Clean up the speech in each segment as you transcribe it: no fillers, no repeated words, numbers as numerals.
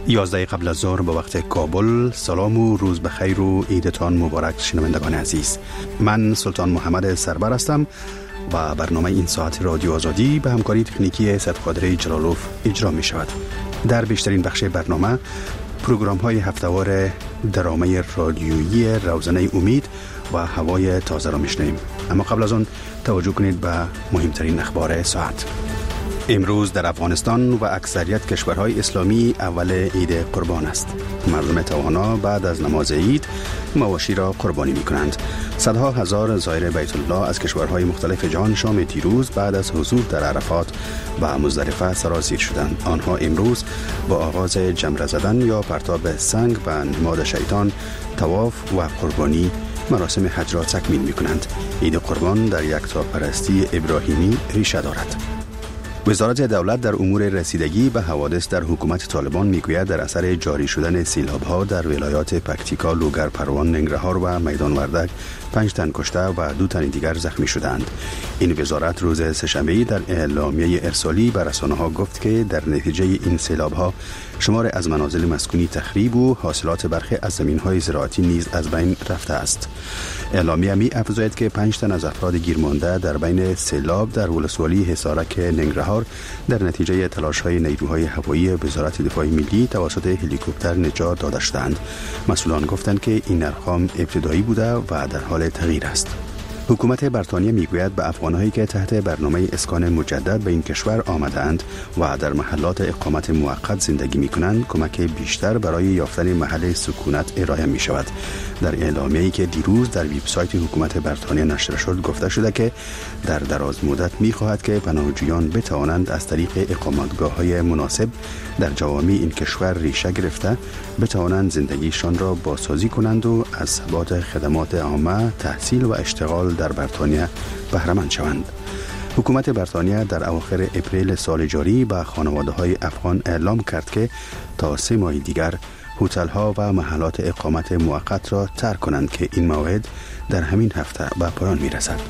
11 قبل از ظهر به وقت کابل. سلام و روز بخیر و عیدتان مبارک شنوندگان عزیز. من سلطان محمد سربر هستم و برنامه این ساعت رادیو آزادی به همکاری تکنیکی صدقادر جلالوف اجرا می شود. در بیشترین بخش برنامه پروگرام های هفتهوار درامه رادیویی روزنه امید و هوای تازه را میشنویم. اما قبل از آن توجه کنید به مهمترین اخبار ساعت. امروز در افغانستان و اکثریت کشورهای اسلامی اول عید قربان است. مردم توانا بعد از نماز عید مواشی را قربانی می کنند. صدها هزار زائر بیت الله از کشورهای مختلف جهان شام دیروز بعد از حضور در عرفات و مزدلفه سرازیر شدند. آنها امروز با آغاز جمره زدن یا پرتاب سنگ و نماد شیطان، طواف و قربانی مراسم حج را تکمیل می کنند. عید قربان در یکتاپرستی ابراهیمی ریشه دارد. وزارت دولت در امور رسیدگی به حوادث در حکومت طالبان میگوید در اثر جاری شدن سیلاب‌ها در ولایات پکتیکا، لوگر، پروان، ننگرهار و میدان وردک 5 تن کشته و 2 تن دیگر زخمی شدند. این وزارت روز سه‌شنبه در اعلامیه ارسالی به رسانه‌ها گفت که در نتیجه این سیلاب‌ها شمار از منازل مسکونی تخریب و حاصلات برخی از زمین‌های زراعتی نیز از بین رفته است. اعلامیه می افزاید که 5 تن از افراد گیرمانده در بین سیلاب در ولسوالی حصارک ننگرهار در نتیجه تلاش‌های نیروهای هوایی وزارت دفاع ملی توسط هلیکوپتر نجات داده شدند. مسئولان گفتند که این ارقام ابتدایی بوده و در حال تغییر است. حکومت بریتانیا میگوید به افغان‌هایی که تحت برنامه اسکان مجدد به این کشور آمدند و در محلات اقامت موقت زندگی می‌کنند کمک بیشتر برای یافتن محل سکونت ارائه می‌شود. در اعلامیه‌ای که دیروز در وبسایت حکومت بریتانیا نشر شد گفته شده که در دراز مدت می‌خواهد که پناهجویان بتوانند از طریق اقامتگاه‌های مناسب در جوامع این کشور ریشه گرفته بتوانند زندگیشان را بازسازی کنند و از ثبات خدمات عامه، تحصیل و اشتغال در بریتانیا بهره مند شوند. حکومت بریتانیا در اواخر اپریل سال جاری به خانواده‌های افغان اعلام کرد که تا 3 ماه دیگر هتل‌ها و محلات اقامت موقت را ترک کنند که این موعد در همین هفته به پایان می‌رسد.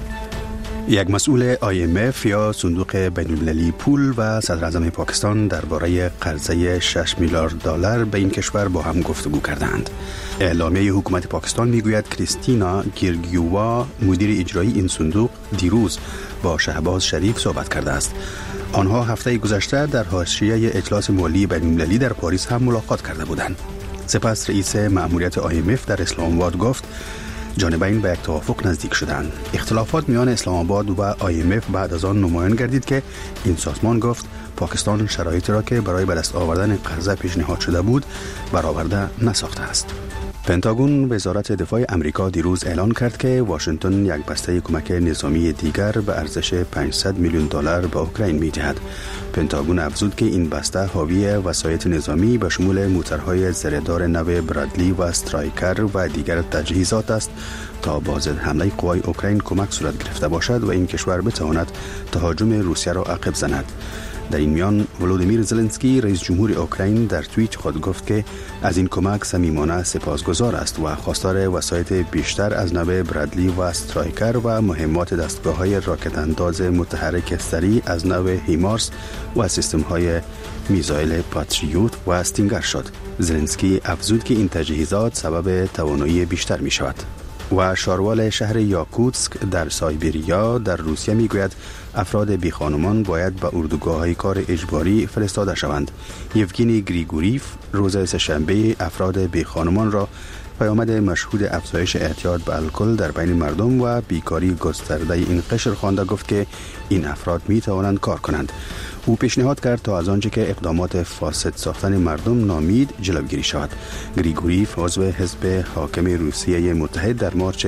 یک مسئول IMF یا صندوق بین‌المللی پول و صدر اعظم پاکستان درباره قرضه 6 میلیارد دلار به این کشور با هم گفتگو کردند. اعلامیه حکومت پاکستان میگوید کریستینا گیرگیووا مدیر اجرایی این صندوق دیروز با شهباز شریف صحبت کرده است. آنها هفته گذشته در حاشیه اجلاس مالی بین‌المللی در پاریس هم ملاقات کرده بودند. سپس رئیس مأموریت IMF در اسلام آباد گفت جانبین به یک توافق نزدیک شدند. اختلافات میان اسلام آباد و IMF بعد از آن نمایان گردید که این سازمان گفت پاکستان شرایطی را که برای به دست آوردن قرضه پیشنهاد شده بود برآورده نساخته است. پنتاگون وزارت دفاع امریکا دیروز اعلان کرد که واشنگتن یک بسته کمک نظامی دیگر به ارزش 500 میلیون دلار به اوکراین می‌دهد. پنتاگون افزود که این بسته حاوی وسایط نظامی به شمول موتورهای زره‌دار نو برادلی و استرایکر و دیگر تجهیزات است تا با ضد حمله قوای اوکراین کمک صورت گرفته باشد و این کشور بتواند تهاجم روسیه را عقب زند. در این میان ولودیمیر زلنسکی رئیس جمهور اوکراین در توییت خود گفت که از این کمک صمیمانه سپاسگزار است و خواستار وسایط بیشتر از نوع برادلی و استرایکر و مهمات دستگاه‌های راکت انداز متحرک سریع از نوع هیمارس و سیستم‌های میزایل پاتریوت و استینگر شد. زلنسکی افزود که این تجهیزات سبب توانایی بیشتر می شود. و شاروال شهر یاکوتسک در سایبریا در روسیه میگوید افراد بیخانمان باید به اردوگاه‌های کار اجباری فرستاده شوند. یوگینی گریگوریف روز سه‌شنبه افراد بیخانمان را پیامد مشهود افزایش اعتیاد به الکل در بین مردم و بیکاری گسترده این قشر خوانده گفت که این افراد می توانند کار کنند. او پیشنهاد کرد تا از آنچه که اقدامات فاسد ساختن مردم نامید جلوگیری شود. گریگوریف عضو حزب حاکم روسیه متحد در مارچ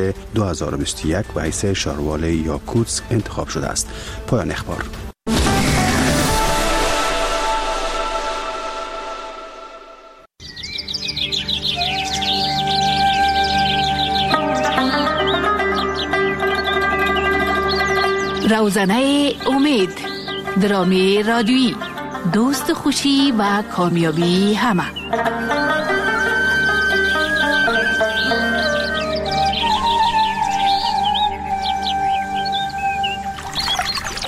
2021 به حیث شاروال یاکوتسک انتخاب شده است. پایان اخبار. روزنه امید، درامی رادیویی، دوست خوشی و کامیابی همه.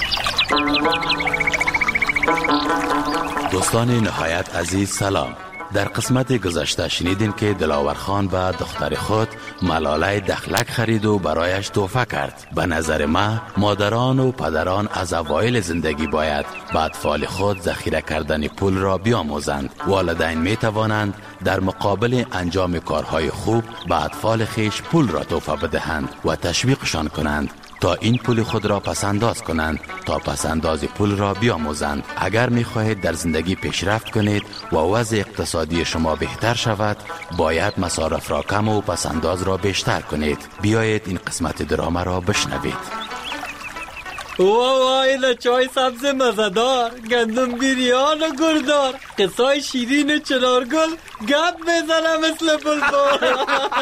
دوستان نهایت عزیز سلام. در قسمت گذشته شنیدین که دلاور خان به دختر خود ملاله دخلک خرید و برایش تحفه کرد. به نظر من مادران و پدران از اوایل زندگی باید به اطفال خود ذخیره کردن پول را بیاموزند. والدین می توانند در مقابل انجام کارهای خوب به اطفال خیش پول را تحفه بدهند و تشویقشان کنند تا این پول خود را پسنداز کنند، تا پسنداز پول را بیاموزند. اگر می خواهید در زندگی پیشرفت کنید و وضع اقتصادی شما بهتر شود، باید مصارف را کم و پسنداز را بیشتر کنید. بیایید این قسمت دراما را بشنوید. وای اینه چای سبز مزدار، گندم بیریان و گلدار، قصای شیرین چنارگل گپ بزنم مثل بلبل.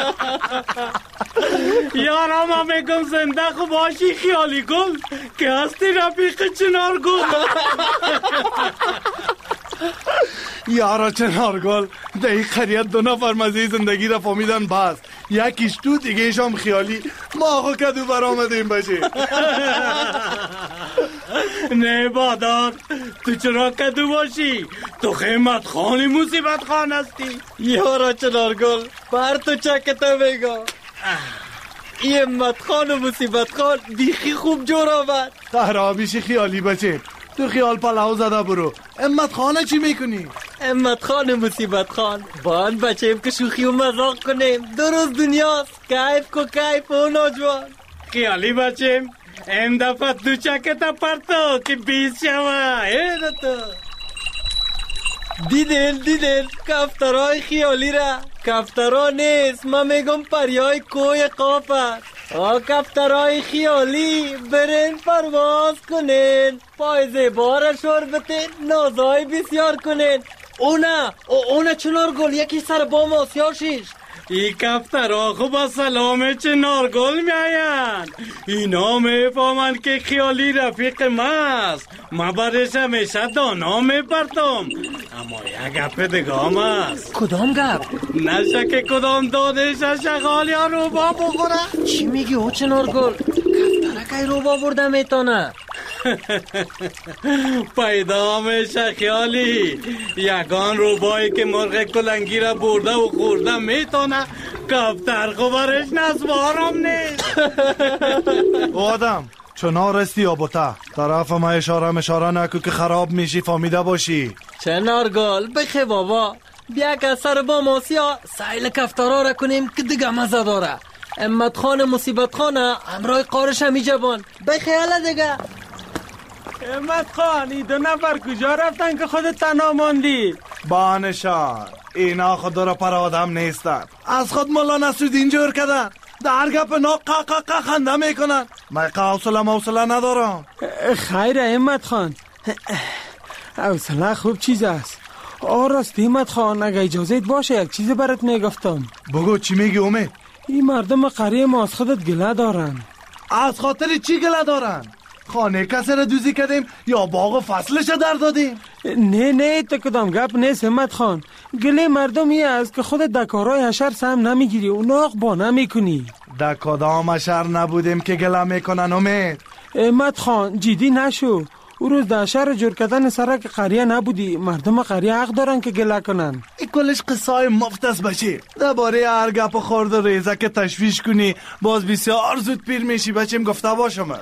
یارا ما میگم زنده خوب باشی خیالی گل که هستی رفیق چنارگل. یارا چنارگل در این قریت 2 نفر مزه زندگی را فهمیدن، بس یکیش تو دیگه شام خیالی. ما آقا کدو برآمدیم باشه. نه بادار، تو چرا کدو باشی؟ تو خیمت خانی مصیبت خان هستی. یارا چنارگل بر تو چکتا بگا، این امت خان و مصیبت خان بیخی خوب جور آمد. خرابیشی خیالی بچه، تو خیال پلاو زده برو. امت خانه چی میکنی؟ امت خان و مصیبت خان بان بچه‌ام که شوخی و مزاق کنیم. 2 روز دنیاست، کیف کو کیف و نوجوان. خیالی بچم این دفعه دو چکتا پرتو که 20 شوه. دیدل کفترهای خیالی را. کفترها نیست، من میگم پریای کوی قاف است. کفترهای خیالی برین پرواز کنین، پایزه بار شور بتین، نازای بسیار کنین. اونا چنارگل یکی سر بام آسیار شیش. ای کفترها خوب سلام چنارگل میاین. اینا میفهمن که خیالی رفیق ماست. ما برش همیشه دانا میپرتم. اما یک گپ دگام است. کدام گپ؟ نشه که کدام دانش شغال یا روبا بخوره. چی میگی او چنارگل؟ کفترکای روبا برده میتونه. پیدا میشه خیالی یگان روبایی که مرغ کلنگی را برده و خورده میتونه، کفتر خبرش نزوارم نیست. آدم چنار استی یا بوتا طرف ما اشاره نکو که خراب میشی، فهمیده باشی. چنارگل بخی بابا، بیا که سر با ماسیا سایل کفترها را کنیم که دیگه مزه داره. امت خان مصیبت خانه همراه قارش همی جبان بخیاله دیگه. امت خان ای 2 نفر کجا رفتن که خودت تنها موندی؟ بانشان اینا خود را پر آدم نیستن، از خود ملا نصرالدین جور کردن، در گپ نا قا خنده میکنن. من حوصله ندارم. خیر امت خان، حوصله خوب چیز است. راست امت خان، اگه اجازت باشه یک چیز برات میگفتم. بگو چی میگی امید؟ این مردم قریه ما از خودت گله دارن. از خاطر چی گله دارن؟ خانه کسی را دوزی کردیم یا باغ فصلش در دادیم؟ نه تو کدام گپ نیست همت خان. گله مردمی است که خودت در کارهای حشر سهم نمیگیری و ناق با نمیکنی. در کدام حشر نبودیم که گله میکنن امید؟ همت خان جدی نشو. او روز در شهر جور کردن سرک قریه نبودی. مردم قریه حق دارن که گله کنن. این کلش قصای مفت است بچه. درباره هر گپ خورد و ریزه که تشویش کنی باز بسیار زود پیر میشی بچیم. گفته باشم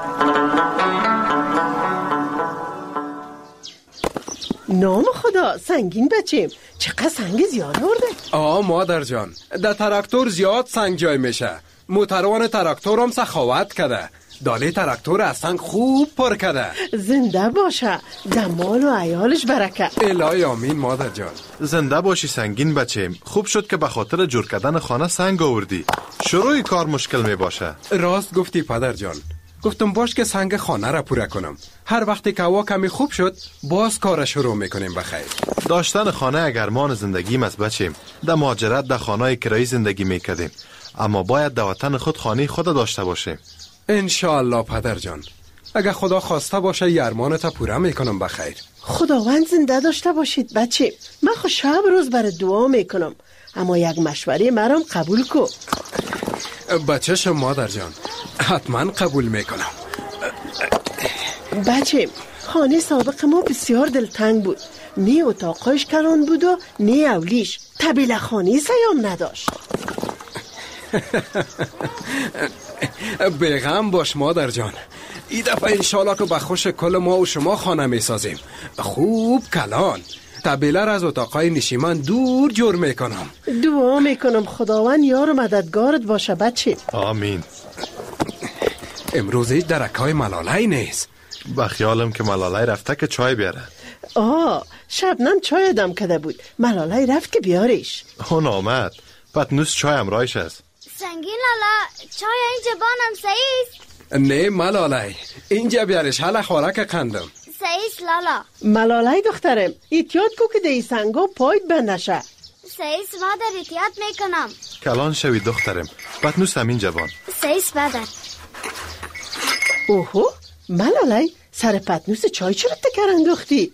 نام خدا سنگین بچیم، چقدر سنگ زیاد آورده؟ مادر جان، در تراکتور زیاد سنگ جای میشه. موتروان تراکتور هم سخاوت کده، داله تراکتور از سنگ خوب پر کده. زنده باشه، دمال و عیالش برکت. الهی آمین مادر جان. زنده باشی سنگین بچیم. خوب شد که به خاطر جور کردن خانه سنگ آوردی. شروع کار مشکل می باشه. راست گفتی پدر جان. گفتم باش که سنگ خانه را پوره کنم. هر وقتی که هوا کمی خوب شد باز کار شروع میکنیم بخیر. داشتن خانه اگرمان زندگیم است بچیم. در مهاجرت در خانه کرایی زندگی میکردیم، اما باید در وطن خود خانه خود داشته باشیم. انشاءالله پدر جان، اگر خدا خواسته باشه یرمانتا پوره میکنم بخیر. خداوند زنده داشته باشید بچه. من خود شب روز برای دعا میکنم، اما یک مشوره مرام قبول کو. بچه‌ش مادر جان، حتما قبول میکنم. بچه خانه سابق ما بسیار دلتنگ بود. نی اتاقش کلان بود و نی اولیش طبیله خانی سیام نداشت. بغم باش مادر جان، این دفعه انشالله که به خوش کل ما و شما خانه می سازیم. خوب کلان طبیله را از اتاقای نشیمن دور جور میکنم. دعا میکنم خداوند یار و مددگارت باشه بچه. آمین. امروز هیچ درکای ملالای نیست. با خیالم که ملالای رفته که چای بیاره. شبنم چای دم کده بود، ملالای رفت که بیاریش. اون آمد. پتنوس چای امرایش است. سنگین لالا، چای اینجا بانم سعیست؟ نه ملالای، اینجا بیارش، حالا خوراک قندم. سعیست لالا. ملالای دخترم، ایتیاد کو که دی سنگا پاید بندشه. سعیست مادر، ایتیاد میکنم. کلان شوی دخترم، پتنوس همین جوان. سعیست مادر. اوهو، ملالای سر پتنوس چای چرا تکر انداختی؟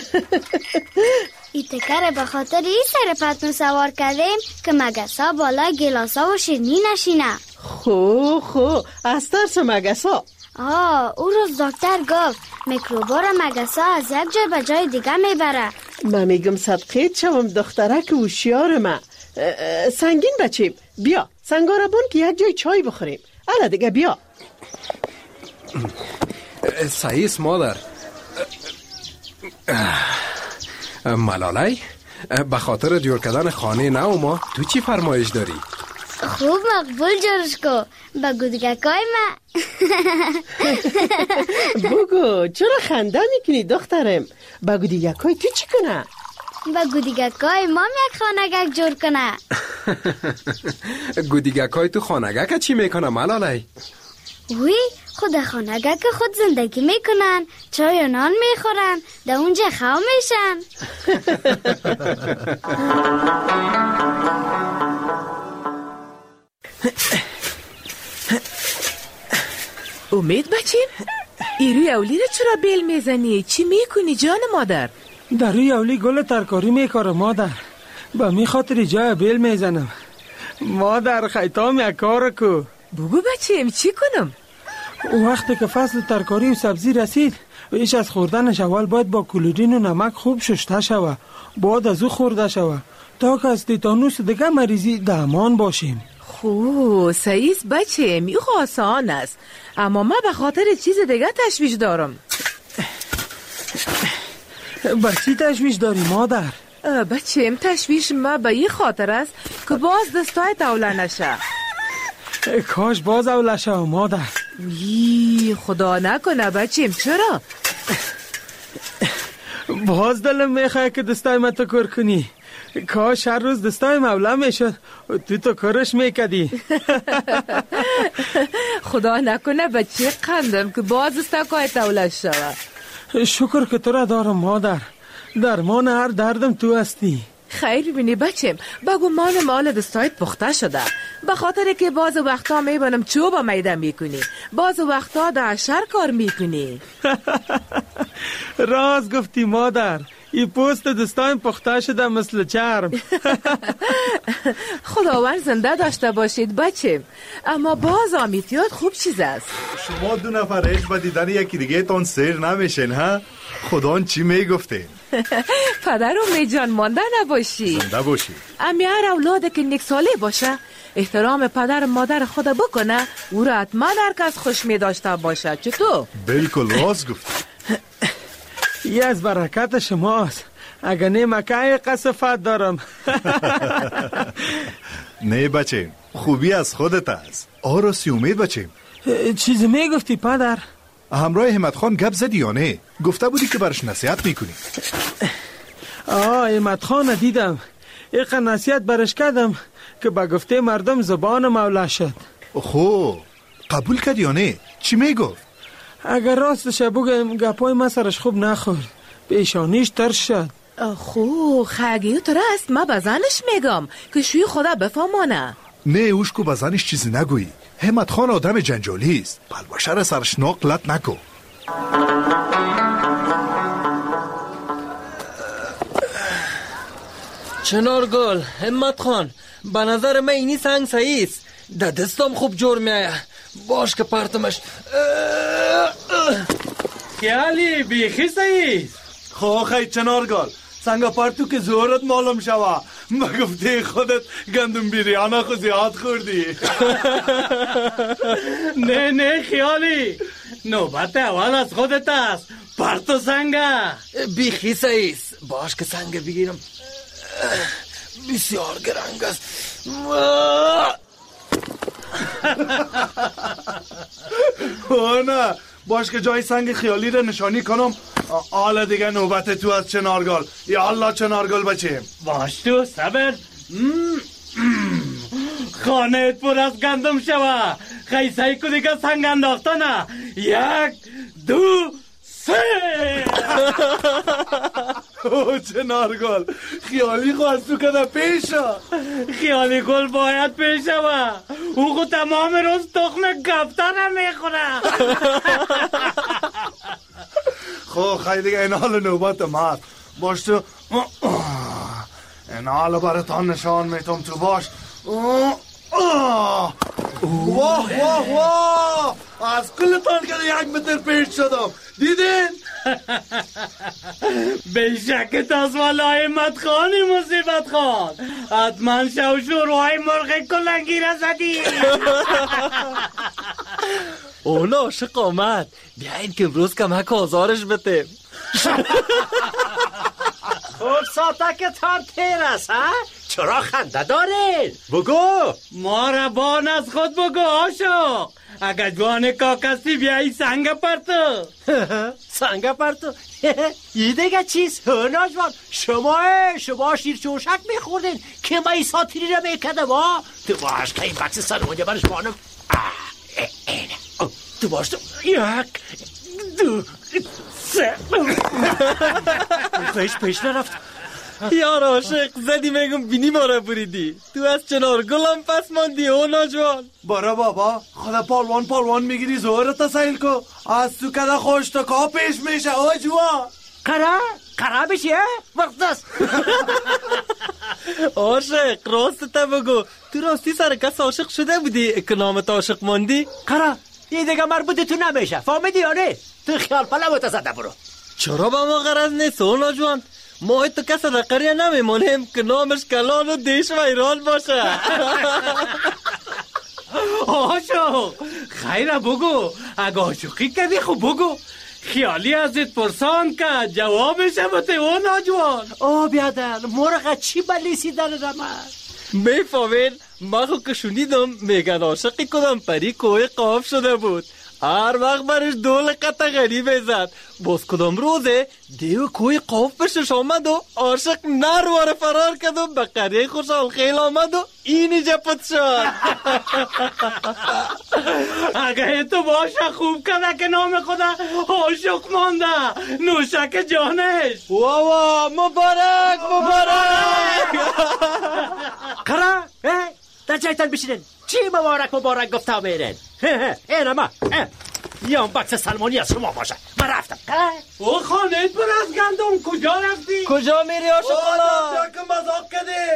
این تکر به خاطر این سر پتنوس سوار کردیم که مگسا بالا گلاسا و شیرنی نشینه. خو از ترس مگسا. او روز دکتر گفت میکروبا را مگسا از یک جای به جای دیگه میبره. من میگم صدقیت شوم دخترک هوشیار ما. سنگین بچیم، بیا سنگارا بون که یک جای چای بخوریم. الا دیگه بیا. سعیس مادر. ملالای به خاطر جور کردن خانه نو ما تو چی فرمایش داری؟ خوب مقبول جورش کو با گودگکای ما. بگو چرا خنده میکنی دخترم؟ با گودگکای تو چی کنه؟ با گودگکای ما یک خانگک جور کنه. گودگکای تو خانگک چی میکنه ملالای؟ وی خود خانگک خود زندگی میکنن، چای و نان میخورن، در اونجا خواه میشن. امید بچیم، روی اولی رو چرا بیل میزنی؟ چی میکنی جان مادر؟ در روی اولی گل ترکاری میکارم مادر، با می خاطر جای بیل میزنم. مادر خیطام یک کار کو. بگو بچیم چی کنم؟ وقتی که فصل ترکاری و سبزی رسید، ایش از خوردنش اول باید با کلورین و نمک خوب شسته شوه، بعد از او خورده شوه تا که از تیتانوس دیگه مریضی درمان باشیم. سعیس بچیم، این آسان است، اما من به خاطر چیز دیگه تشویش دارم. چی تشویش داری مادر؟ بچیم تشویش ما به این خاطر است که باز دستای توله نشه. کاش باز اوله شو مادر. خدا نکنه بچیم. چرا؟ باز دلم میخواه که دستای ما تو کار کنی. کاش هر روز دستای مولا میشد تو کارش میکدی. خدا نکنه بچه قندم که باز دستای توله شوه. شکر که تو را دارم مادر، درمان هر دردم تو هستی. خیر ببینی بچم، بگو مال دستایت پخته شده، به خاطر که باز وقتا میبینم چوب میده میکنی، باز وقتا در شر کار میکنی. راز گفتی مادر، این پوست دستایم پخته شده مثل چرم. خداوند زنده داشته باشید بچم، اما باز آمیتیات خوب چیز است. شما دو نفر هیچ با دیدن یکی دیگه تان سیر نمیشین ها؟ خدا چی میگفته؟ پدر و می جان مانده نباشی، زنده باشی. امی هر اولاده که نیک ساله باشه احترام پدر و مادر خود بکنه، او را حتما هر کس خوش می داشته باشه. چطور؟ بالکل راست گفت. یه از برکت شماست، اگه نه مکه قصفت دارم. نه بچه، خوبی از خودت است. آراسی امید بچه. چیزی میگفتی پدر؟ همراه همت خان گپ زدی یا نه؟ گفته بودی که برش نصیحت میکنی. همت خان دیدم، ایقا نصیحت برش کردم که با گفته مردم زبان مولا شد. خو قبول کردی یا نه؟ چی میگفت؟ اگر راستش بگم گپای ما سرش خوب نخورد، پیشانیش ترش شد. خگیو تو راست، ما بزنش میگم که شوی خدا بفهمانه. نه اوشکو بزنش چیزی نگویی، همت خان آدم جنجالی است، بلبشر سرش ناقلت نکو. چنارگل، همت خان، به نظر من اینی سنگ سعیست، در دستم خوب جور میایه. باش که پرتمش. خیالی بیخی سعیست. خواهی چنارگل، سنگ پرتو که زورت معلوم شوه. ما گفته خودت گندم بیریانه خود زیاد خوردی. نه خیالی، نوبت اول از خودت است. پرتو سنگه. بیخی سایست. باش که سنگ بگیرم. بسیار گرنگ است. نه باش که جای سنگ خیالی را نشانی کنم. حالا دیگه نوبت تو از چنارگل. یا الله چنارگل بچیم. باش تو صبر. خانه پر از گندم شوه. خیسایی که دیگه سنگ انداختنه. 1 2 3. او چنارگل خیالی خواست تو کده پیشا. خیالی گل باید پیشه و او خود تمام روز تخم کفتر میخوره. خب خیلی دیگه این حال نوبت ما باش تو. این حال براتان نشان میتم تو باش. واه واه واه از کلتان که 1 متر پیش شدم. دیدین؟ بیشک تازوال احمد خانی مصیبت خان. حتما شوشوروهای مرغ کلنگی را زدی. اونا عاشق آمد. بیاین که امروز کمک آزارش بتیم. خود ساتکتان تیر است ها؟ چرا خنده دارین؟ بگو. ما را بان از خود بگو عاشق. اگر جوان کاکستی بیایی سنگ پرتو. سنگ پرتو؟ این دیگه چیز؟ ناجوان شما شیر چوشک میخوردین که ما ای ساتیری را میکده ما. تو باش که این بکس سلمونی برش بانم. تو باش تو 1 2 3. پیش نرفت. یار عاشق زدی میگم بینی ما را بریدی. تو از چنار گلم پس ماندی او ناجوان. برا بابا خدا پالوان میگیری زورت سیل کو. از تو کده خوش تو که پیش میشه او جوان. قرار بشه وقت است. عاشق راست تا بگو. تو راستی سر کس عاشق شده بودی که نامت عاشق ماندی؟ قرار این دیگه مربوط تو نمیشه. فهمیدی یا نه؟ تو خیال پلوت زده برو. چرا با ما غرض نیست او ناجوان؟ ما تو کس در قریه نمیمونیم که نامش کلان و دیش و ایران باشه. عاشق خیره بگو. اگه عاشقی کردی خب بگو. خیالی ازت پرسان که جوابش بته او ناجوان. بیادر مرغ چی بلیسی در رمد؟ میفهمین ما خو که شنیدم میگن عاشقی کدام پری کوه قاف شده بود. هر وقت برش دول قطع غریبه زد. باز کدام روزه دیو کوی قاف بشش آمد و عاشق نروار فرار کرد و به قریه خوشحال خیل آمد و اینی جپت شد. اگه تو باشه خوب کرده که نام خدا عاشق مانده. نوشک جانش. واوا مبارک. قرار در جایتان بشینن. چی مبارک گفته میرن؟ این اما یا بکس سلمانی از شما باشه. من رفتم. او خانه پر از گندم کجا رفتی؟ کجا میری عاشق حالا؟ جا که مذاق کده.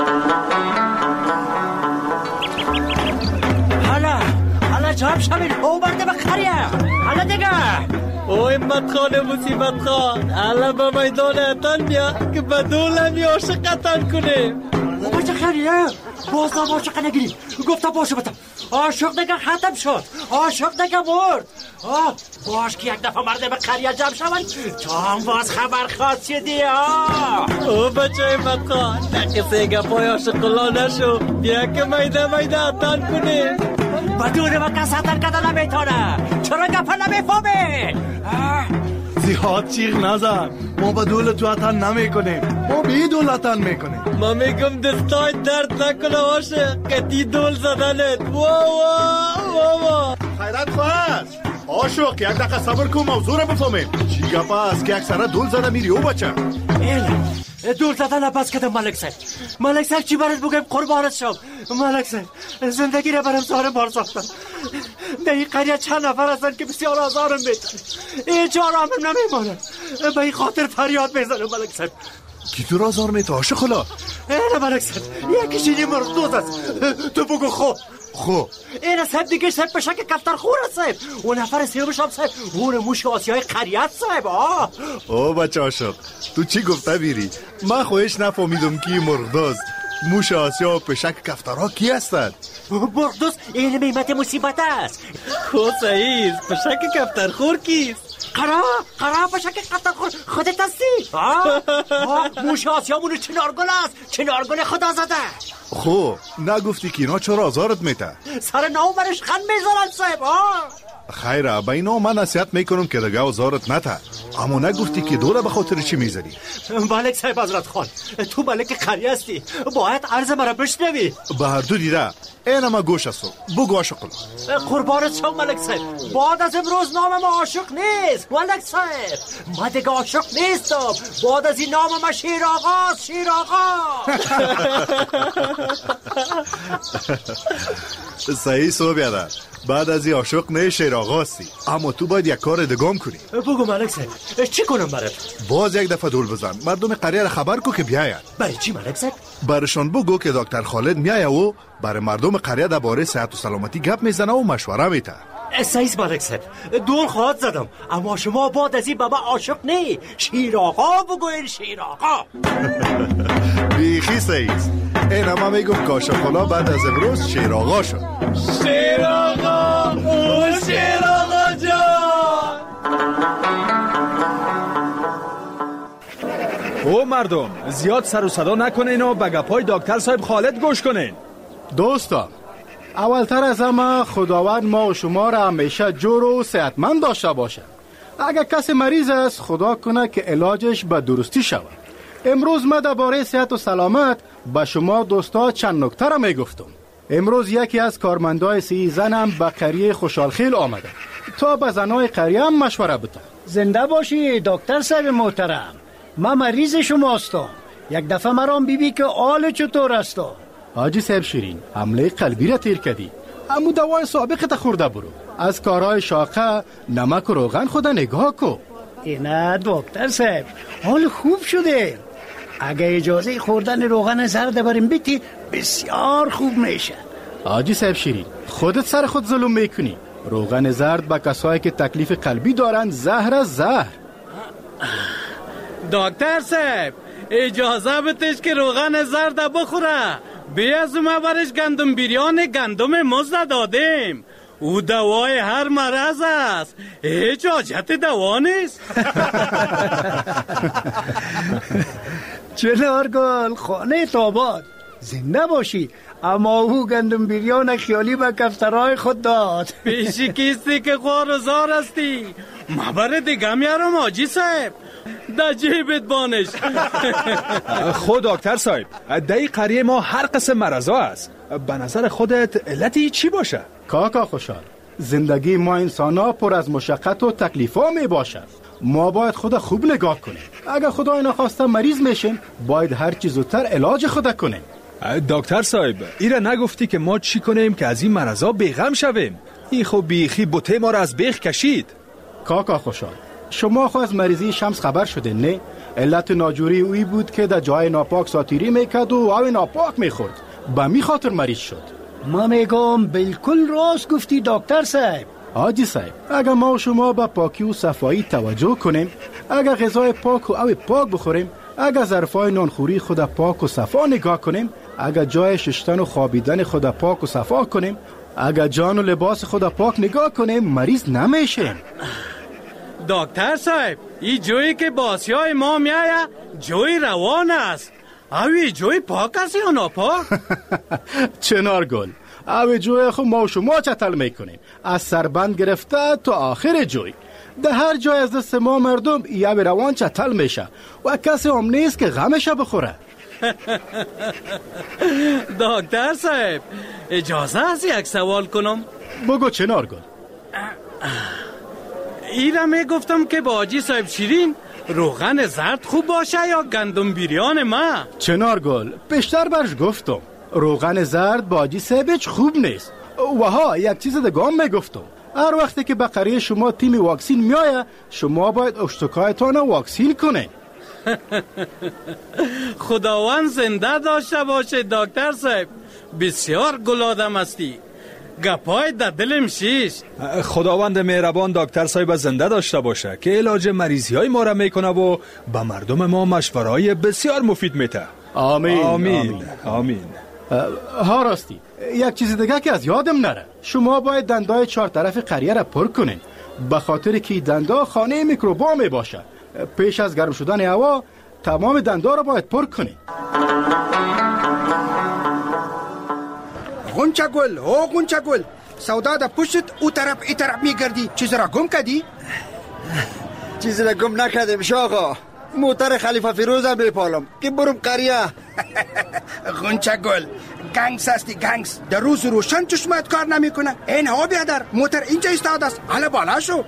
حالا جاب شمین او برده به خریه. حالا دیگه او همت خانه مصیبت خان. حالا به میدان اتن بیا که بدولم یا عاشقتن کنیم. او بچه خریه باز هم عاشق نگیریم. گفتم باشه بتم عاشق دیگه ختم شد. عاشق دیگه مرد. باش که یک دفعه مرده به قریه جمع شون تو هم باز خبر خواستیدی. او بچه همت خان نقصه گپای عاشقلا نشو. بیا که میده اتن کنیم. بدون و کس اتن کده نمیتونه. چرا گپا نمیفهمه؟ زیاد چیغ نزن. ما با دول تو اتن نمی کنیم. ما بی دول اتن می کنیم. ما میگم دستای درد نکنه عاشق که تی دول زدنت. واوا خیرت خواست عاشق یک دقیقه صبر کن موضوع رو بفهمیم. چی گپ است که اکثره دول زده میری او بچه؟ دول زدن نپس کدم ملک صاحب چی برات بگم قربانت شم. ملک صاحب زندگی رو برم زارم بار ساختم. در این قریه چند نفر هستن که بسیار آزارم میتن. اینجا رامم نمیمانم. به این خاطر فریاد میزنم ملک صاحب. کی تو را آزار میته عاشق خلا؟ نه ملک صاحب یکیش این مردوز است. تو بگو خود خب این صاحب دیگه صاحب به شک کفتر خور صاحب. اون نفر سیومش هم صاحب اون موش آسیای قریت صاحب. او بچه عاشق تو چی گفته بیری؟ من خواهش نفهمیدم کی مرغداز موش آسیا و پشک کفترها کی هستند؟ مرغداز این میمت مصیبت است. خود صحیح پشک کفترخور کیست؟ قرار پشک کفترخور خودت هستی؟ موش آسیامونو چنارگل است، چنارگل خدا زده. خب نگفتی که اینا چرا آزارت میته؟ سر ناو برش خند میذارن صاحب. خیره به اینا من نصیحت میکنم که دیگه آزارت نته، اما نگفتی که دوره به خاطر چی میذاری؟ ملک صاحب حضرت خان، تو ملک قریه هستی، باید عرض مرا بشنوی. به هر دو دیده این ما گوش هستو بگو عاشق کن. قربانت شم ملک صاحب، بعد از امروز نامم عاشق نیست ملک صاحب. من دیگه عاشق نیستم، بعد از این نامم شیر آقاست. شیر آقا صحیح سو بیاده، بعد از این عاشق نه شیر آقاستی، اما تو باید یک کار دگام کنی. بگو ملک صاحب چی کنم برات؟ باز یک دفعه دول بزن، مردم قریه را خبر کو که بیاید. برای چی ملک صاحب؟ برشان بگو که دکتر خالد میایه و برای مردم قریه درباره صحت و سلامتی گپ میزنه و مشوره میده. صحیح ملک صاحب، دور خواهد زدم، اما شما بعد از این بابا عاشق نه شیر آقا بگوین. شیر آقا بیخی صحیح. این همه میگم کاشقالا بعد از امروز شیر آقا شد. شیر آقا او شیر آقا جان. او مردم زیاد سر و صدا نکنین و به گپای دکتر صاحب خالد گوش کنین. دوستا اولتر از همه خداوند ما و شما را همیشه جور و صحتمند داشته باشه. اگر کسی مریض است خدا کنه که علاجش به درستی شود. امروز من درباره صحت و سلامت به شما دوستا چند نکته را میگفتم. امروز یکی از کارمندای سی زنم به قریه خوشحالخیل آمده تا به زنای قریه هم مشوره بده. زنده باشی دکتر صاحب محترم، من مریض شما هستم. یک دفعه مرام بیبی که حال چطور است؟ حاجی صاحب شیرین حمله قلبی را تیر کردی، اما دوای سابقت خورده برو. از کارهای شاقه نمک و روغن خدا نگاه کو. نه دکتر صاحب حال خوب شده. اگه اجازه خوردن روغن زرد بریم بیتی بسیار خوب میشه. حاجی صاحب شیرین خودت سر خود ظلم میکنی. روغن زرد با کسایی که تکلیف قلبی دارن زهر از زهر. دکتر صاحب اجازه بتش که روغن زرد بخوره. بیاز ما برش گندم بیریان گندم مزد دادیم، او دوای هر مرض است، هیچ حاجت دوا نیست. چنارگل خانه تاباد زنده باشی، اما او گندم بیریان خیالی به کفترهای خود داد. پیشی کیستی که خوار و زار هستی، مبره دیگه میارم حاجی صاحب در جیبت بانش. خود دکتر صاحب در قریه ما هر قسم مرضا است، به نظر خودت علتی چی باشه؟ کاکا خوشحال، زندگی ما انسانا پر از مشقت و تکلیفا می باشد. ما باید خود خوب نگاه کنیم. اگر خدای نخواسته مریض میشیم باید هر چیز زودتر علاج خود کنیم. دکتر صاحب ایره نگفتی که ما چی کنیم که از این مرضا بیغم شویم؟ این خب بیخی بوته ما را از بیخ کشید. کاکا خوشحال، شما خو از مریضی شمس خبر شده نه؟ علت ناجوری اوی بود که در جای ناپاک ساتیری میکرد و او ناپاک میخورد، به می خاطر مریض شد. ما میگم بالکل راست گفتی دکتر صاحب. حاجی صاحب اگر ما و شما به پاکی و صفایی توجه کنیم، اگر غذای پاک و او پاک بخوریم، اگر ظرفای نانخوری خود پاک و صفا نگاه کنیم، اگر جای ششتن و خوابیدن خود پاک و صفا کنیم، اگر جان و لباس خود پاک نگاه کنیم، مریض نمیشیم. دکتر صاحب این جویی که باسیای ما میایه جوی روان است، اوی جوی پاک است یا ناپاک؟ چنارگل اوی جوی خود ما و شما چتل میکنیم، از سربند گرفته تا آخر جوی. در هر جای از دست ما مردم یه روان چتل میشه و کسی هم نیست که غمش بخوره. دکتر صاحب اجازه است یک سوال کنم؟ بگو چنارگل. ایره میگفتم که با حاجی صاحب شیرین روغن زرد خوب باشه یا گندم بیریان ما؟ چنارگل پیشتر برش گفتم روغن زرد با حاجی صاحبش خوب نیست. و ها یک چیز دگام میگفتم، هر وقتی که به قریه شما تیم واکسین میایه شما باید اشتکایتان واکسین کنه. خداوند زنده داشته باشه دکتر صاحب، بسیار گل آدم هستی. گپای در دلم شیش. خداوند مهربان دکتر صاحب زنده داشته باشه که علاج مریضی های ما را میکنه و به مردم ما مشورهای بسیار مفید میده. آمین آمین آمین. ها راستی یک چیز دیگه که از یادم نره، شما باید دندای 4 طرف قریه را پر کنین، به خاطر که دندا خانه میکروبا می باشه. پیش از گرم شدن هوا تمام دندا را باید پر کنین. غنچه گل، او غنچه گل، سودا در پشت او طرف ای طرف میگردی. چیز را گم کردی؟ چیز را گم نکردم شاقا، موتر خلیفه فیروز هم میپالم که برم قریه. غنچه گل، گنگس هستی گنگس. در روز روشن چشمت کار نمیکنه. این ها بیادر، موتر اینجا استاد است. حالا بالا شو.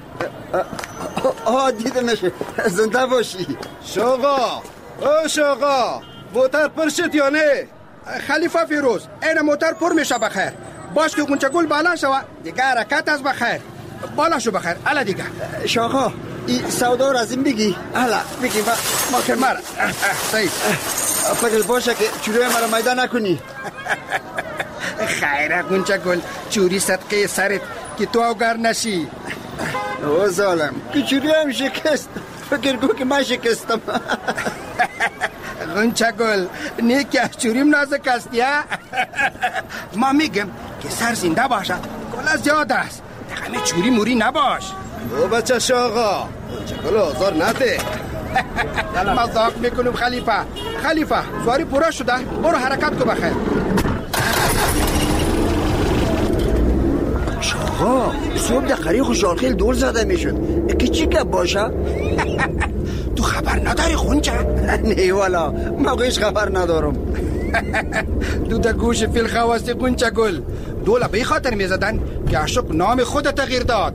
دیده نشه، زنده باشی. شاقا، او شاقا، موتر پر شد یا نه؟ خلیفه فیروز، این موتر پر میشه بخیر. باش که غنچه گل بالا شو، دیگه حرکت از بخیر. بالا شو بخیر. الا دیگه شاقا این سودا را از این بگی. الا بگی ما که مرا صحیح فکر باشه که چوری مرا میدان نکنی. خیره غنچه گل، چوری صدقه سرت که تو اوگر نشی. او ظالم که چوری هم شکست، فکر گو که من شکستم. غنچه گل، نه که چوریم نازک است یا؟ ما میگم که سر زنده باشه، گل زیاد است. همه چوری موری نباش. او بچه شاقا، غنچه گل آزار نده. مذاق میکنم خلیفه سواری پورا شده، برو حرکت کو بخیر. شاقا صبح در قریه خوشحالخیل دور زده میشد که چی که باشه؟ تو خبر نداری غنچه؟ نه والا، موقعش خبر ندارم. دو در گوش فیل خواستی غنچه گل. دوله به خاطر میزدن که عاشق نام خود تغییر داد.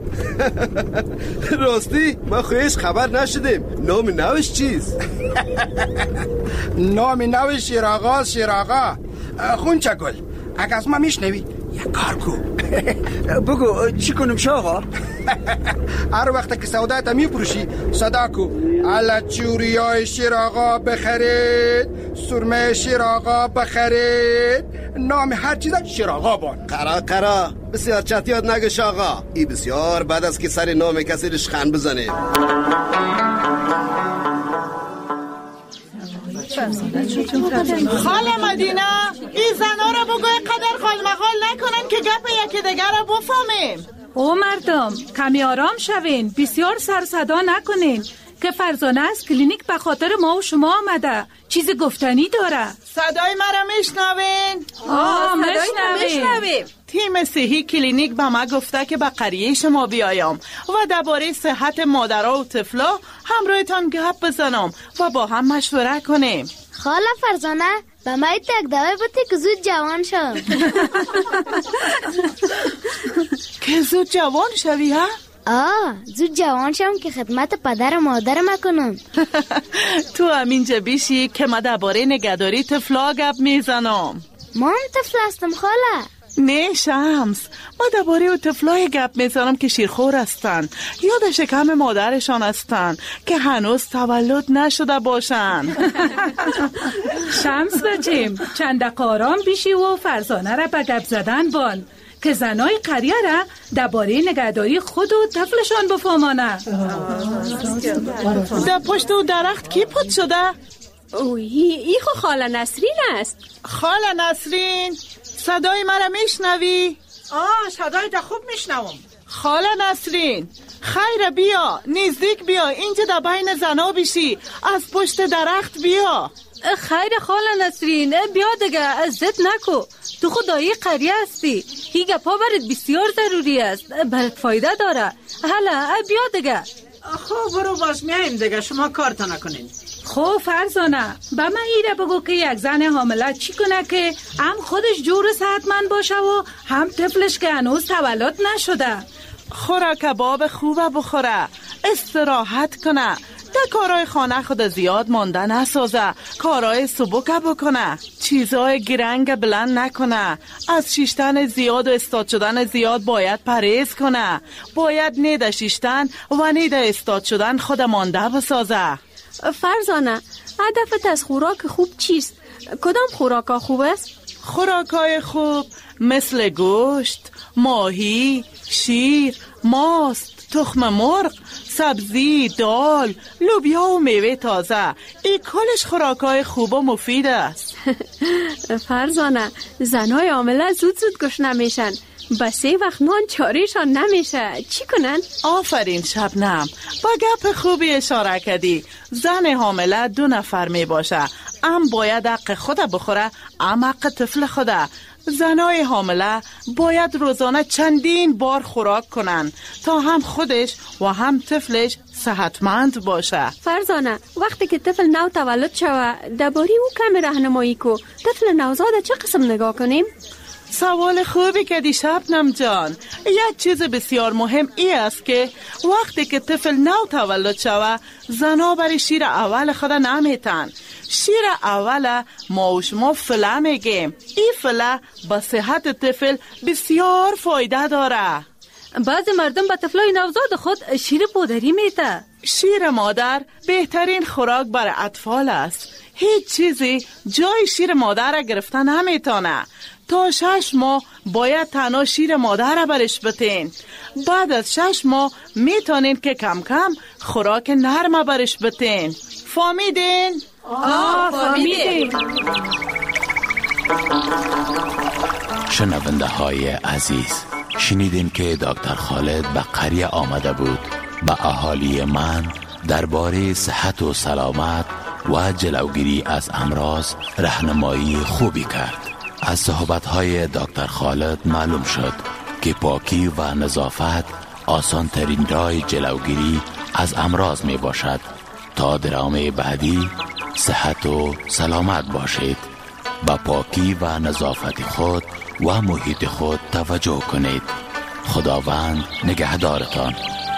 راستی ما خویش خبر نشدیم. نام نوش چیز؟ نام نوش شیراغا. غنچه گل، اگه از ما میشنوی یک کار کو. بگو چی کنم شاقا؟ هر وقت که سودایت میپروشی صدا کو الا چوریای شیراغا بخرید، سرمه شیراغا بخرید، نام هر چیز شیراغا بان. قرا بسیار چتیات نگه شاقا، ای بسیار بعد از که سر نام کسی رشخن بزنه. خاله مدینه، این زنا را بگوی قدر خال مخال نکنن که گپ یکی دیگر را بفهمیم. او مردم کمی آرام شوین، بسیار سر صدا نکنین که فرزانه از کلینیک به خاطر ما و شما آمده، چیز گفتنی داره. صدای مرا میشنوین؟ میشنویم. تیم صحی کلینیک به ما گفته که به قریه شما بیایم و درباره صحت مادرها و طفلا همراهتان گپ بزنم و با هم مشوره کنیم. خاله فرزانه به ما تک دوای بودی که زود جوان شم. که زود جوان شوی ها؟ زود جوان شم که خدمت پدر و مادر کنم. تو همینجا بیشی که ما درباره نگهداری طفلا گپ میزنم. ما هم طفل هستم خاله. نه شمس، ما درباره طفلای گپ میزنم که شیرخور هستن، یاد شکم مادرشان هستن که هنوز تولد نشده باشن. شمس بچیم چند دقیقه آرام بیشی و فرزانه را به گپ زدن بان که زنای قریه را درباره نگهداری خود و طفلشان بفهمانه. در پشت و درخت کی پود شده؟ ای خو خاله نسرین است. خاله نسرین، صدای مرا میشنوی؟ صدای تا خوب میشنوم. خاله نسرین، خیر بیا، نزدیک بیا، اینجا در بین زنا بیشی، از پشت درخت بیا. خیر خاله نسرین، بیا دیگه، عزت نکو، تو خدایی قریه هستی، هی گپا برات بسیار ضروری است، برات فایده داره. حالا بیا دیگه. خب برو باش میایم دیگه، شما کارتا نکنین. خب فرزانه، به من ایره بگو که یک زن حامله چی کنه که هم خودش جور صحتمند باشه و هم طفلش که هنوز تولد نشده؟ خوره کباب خوبه بخوره، استراحت کنه، در کارهای خانه خود زیاد مانده نسازه، کارهای سبک بکنه، چیزهای گرنگ بلند نکنه، از شیشتن زیاد و استاد شدن زیاد باید پرهیز کنه، باید نیده شیشتن و نیده استاد شدن خود مانده بسازه. فرزانه، هدفت از خوراک خوب چیست؟ کدام خوراکا خوب است؟ خوراکای خوب مثل گوشت، ماهی، شیر، ماست، تخم مرغ، سبزی، دال، لوبیا و میوه تازه. این کلش خوراکای خوب و مفید است. فرزانه، زنای عامله زود گشنه میشن. با 3 وقت نان چاریشان نمیشه. چی کنن؟ آفرین شبنم، با گپ خوبی اشاره کردی. زن حامله 2 نفر می باشه. ام باید حق خود بخوره، ام حق طفل خوده. زنای حامله باید روزانه چندین بار خوراک کنن تا هم خودش و هم طفلش صحتمند باشه. فرزانه، وقتی که طفل نو تولد شوه درباره او کمی راهنمایی کو. طفل نوزاد چه قسم نگاه کنیم؟ سوال خوبی کردی شبنم جان. یک چیز بسیار مهم ای است که وقتی که طفل نو تولد شوه زنا برای شیر اول خود نمیتن. شیر اول ما و شما فله میگیم. این فله با صحت طفل بسیار فایده داره. بعضی مردم با طفلای نوزاد خود شیر پودری میته. شیر مادر بهترین خوراک برای اطفال است. هیچ چیزی جای شیر مادر را گرفته نمیتونه. تا 6 ماه باید تنها شیر مادر را برش بتین. بعد از 6 ماه میتونین که کم کم خوراک نرم برش بتین. فهمیدین؟ فهمیدین. شنونده های عزیز، شنیدین که دکتر خالد به قریه آمده بود. به اهالی من درباره صحت و سلامت و جلوگیری از امراض راهنمایی خوبی کرد. از صحبت‌های دکتر خالد معلوم شد که پاکی و نظافت آسان ترین راه جلوگیری از امراض می باشد. تا درام بعدی صحت و سلامت باشید. با پاکی و نظافت خود و محیط خود توجه کنید. خداوند نگهدارتان.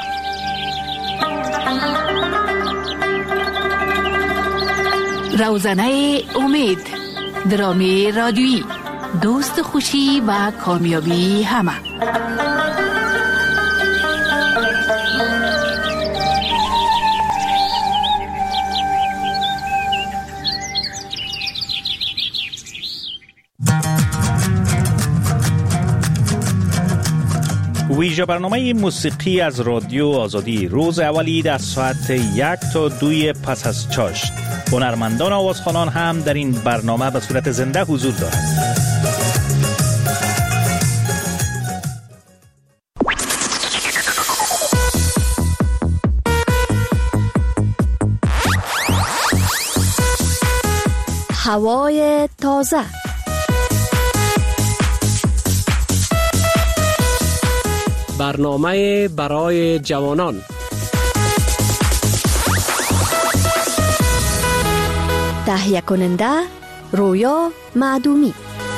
روزنه امید، درامی رادیویی، دوست خوشی و کامیابی همه. ویژه برنامه موسیقی از رادیو آزادی روز اولی از ساعت 1 تا 2 پس از چاشت. هنرمندان آوازخوانان هم در این برنامه به صورت زنده حضور دارند. هوای تازه، برنامه برای جوانان، تهیه کننده رویا معدومی.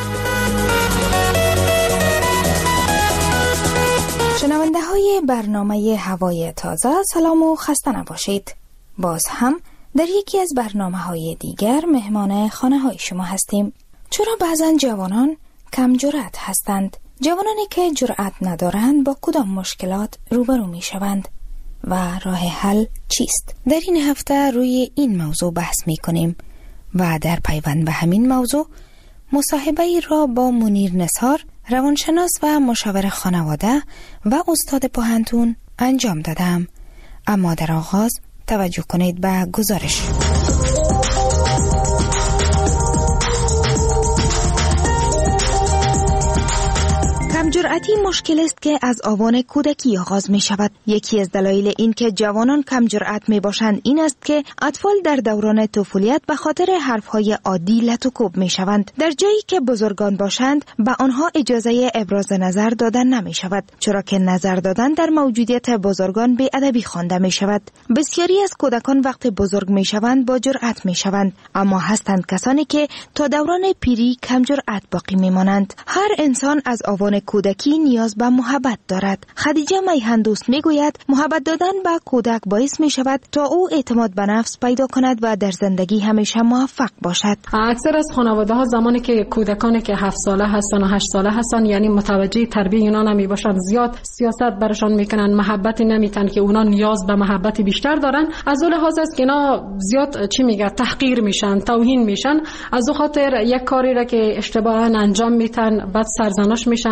شنونده های برنامه هوای تازه، سلام و خسته نباشید. باز هم در یکی از برنامه های دیگر مهمان خانه های شما هستیم. چرا بعضن جوانان کم جرأت هستند؟ جوانانی که جرأت ندارند با کدام مشکلات روبرو می شوند و راه حل چیست؟ در این هفته روی این موضوع بحث می کنیم و در پیوند به همین موضوع مصاحبه ای را با منیر نثار، روانشناس و مشاور خانواده و استاد پوهنتون انجام دادم. اما در آغاز توجه کنید به گزارش. کمجرأتی مشکل است که از آوان کودکی آغاز می شود. یکی از دلایل این که جوانان کمجرأت می باشند این است که اطفال در دوران طفولیت به خاطر حرفهای عادی لط و کوب می شوند. در جایی که بزرگان باشند به آنها اجازه ابراز نظر دادن نمی شود، چرا که نظر دادن در موجودیت بزرگان بی‌ادبی خوانده می شود. بسیاری از کودکان وقت بزرگ می شوند با جرأت می شوند، اما هستند کسانی که تا دوران پیری کمجرأت باقی می مانند. هر انسان از آوان کودکی نیاز به محبت دارد. خدیجه میهندوست میگوید محبت دادن به کودک باعث می شود تا او اعتماد به نفس پیدا کند و در زندگی همیشه موفق باشد. اکثر از خانواده ها زمانی که کودکانی که 7 ساله هستن و 8 ساله هستن، یعنی متوجه تربیت اینا نمی باشن، زیاد سیاست برشان میکنن، محبتی نمیتن که اونا نیاز به محبت بیشتر دارن. از اون لحاظ است که اینا زیاد تحقیر میشن، توهین میشن. از اون خاطر یک کاری را که اشتباها انجام میتن بعد سرزنش میشن. اینا میتونن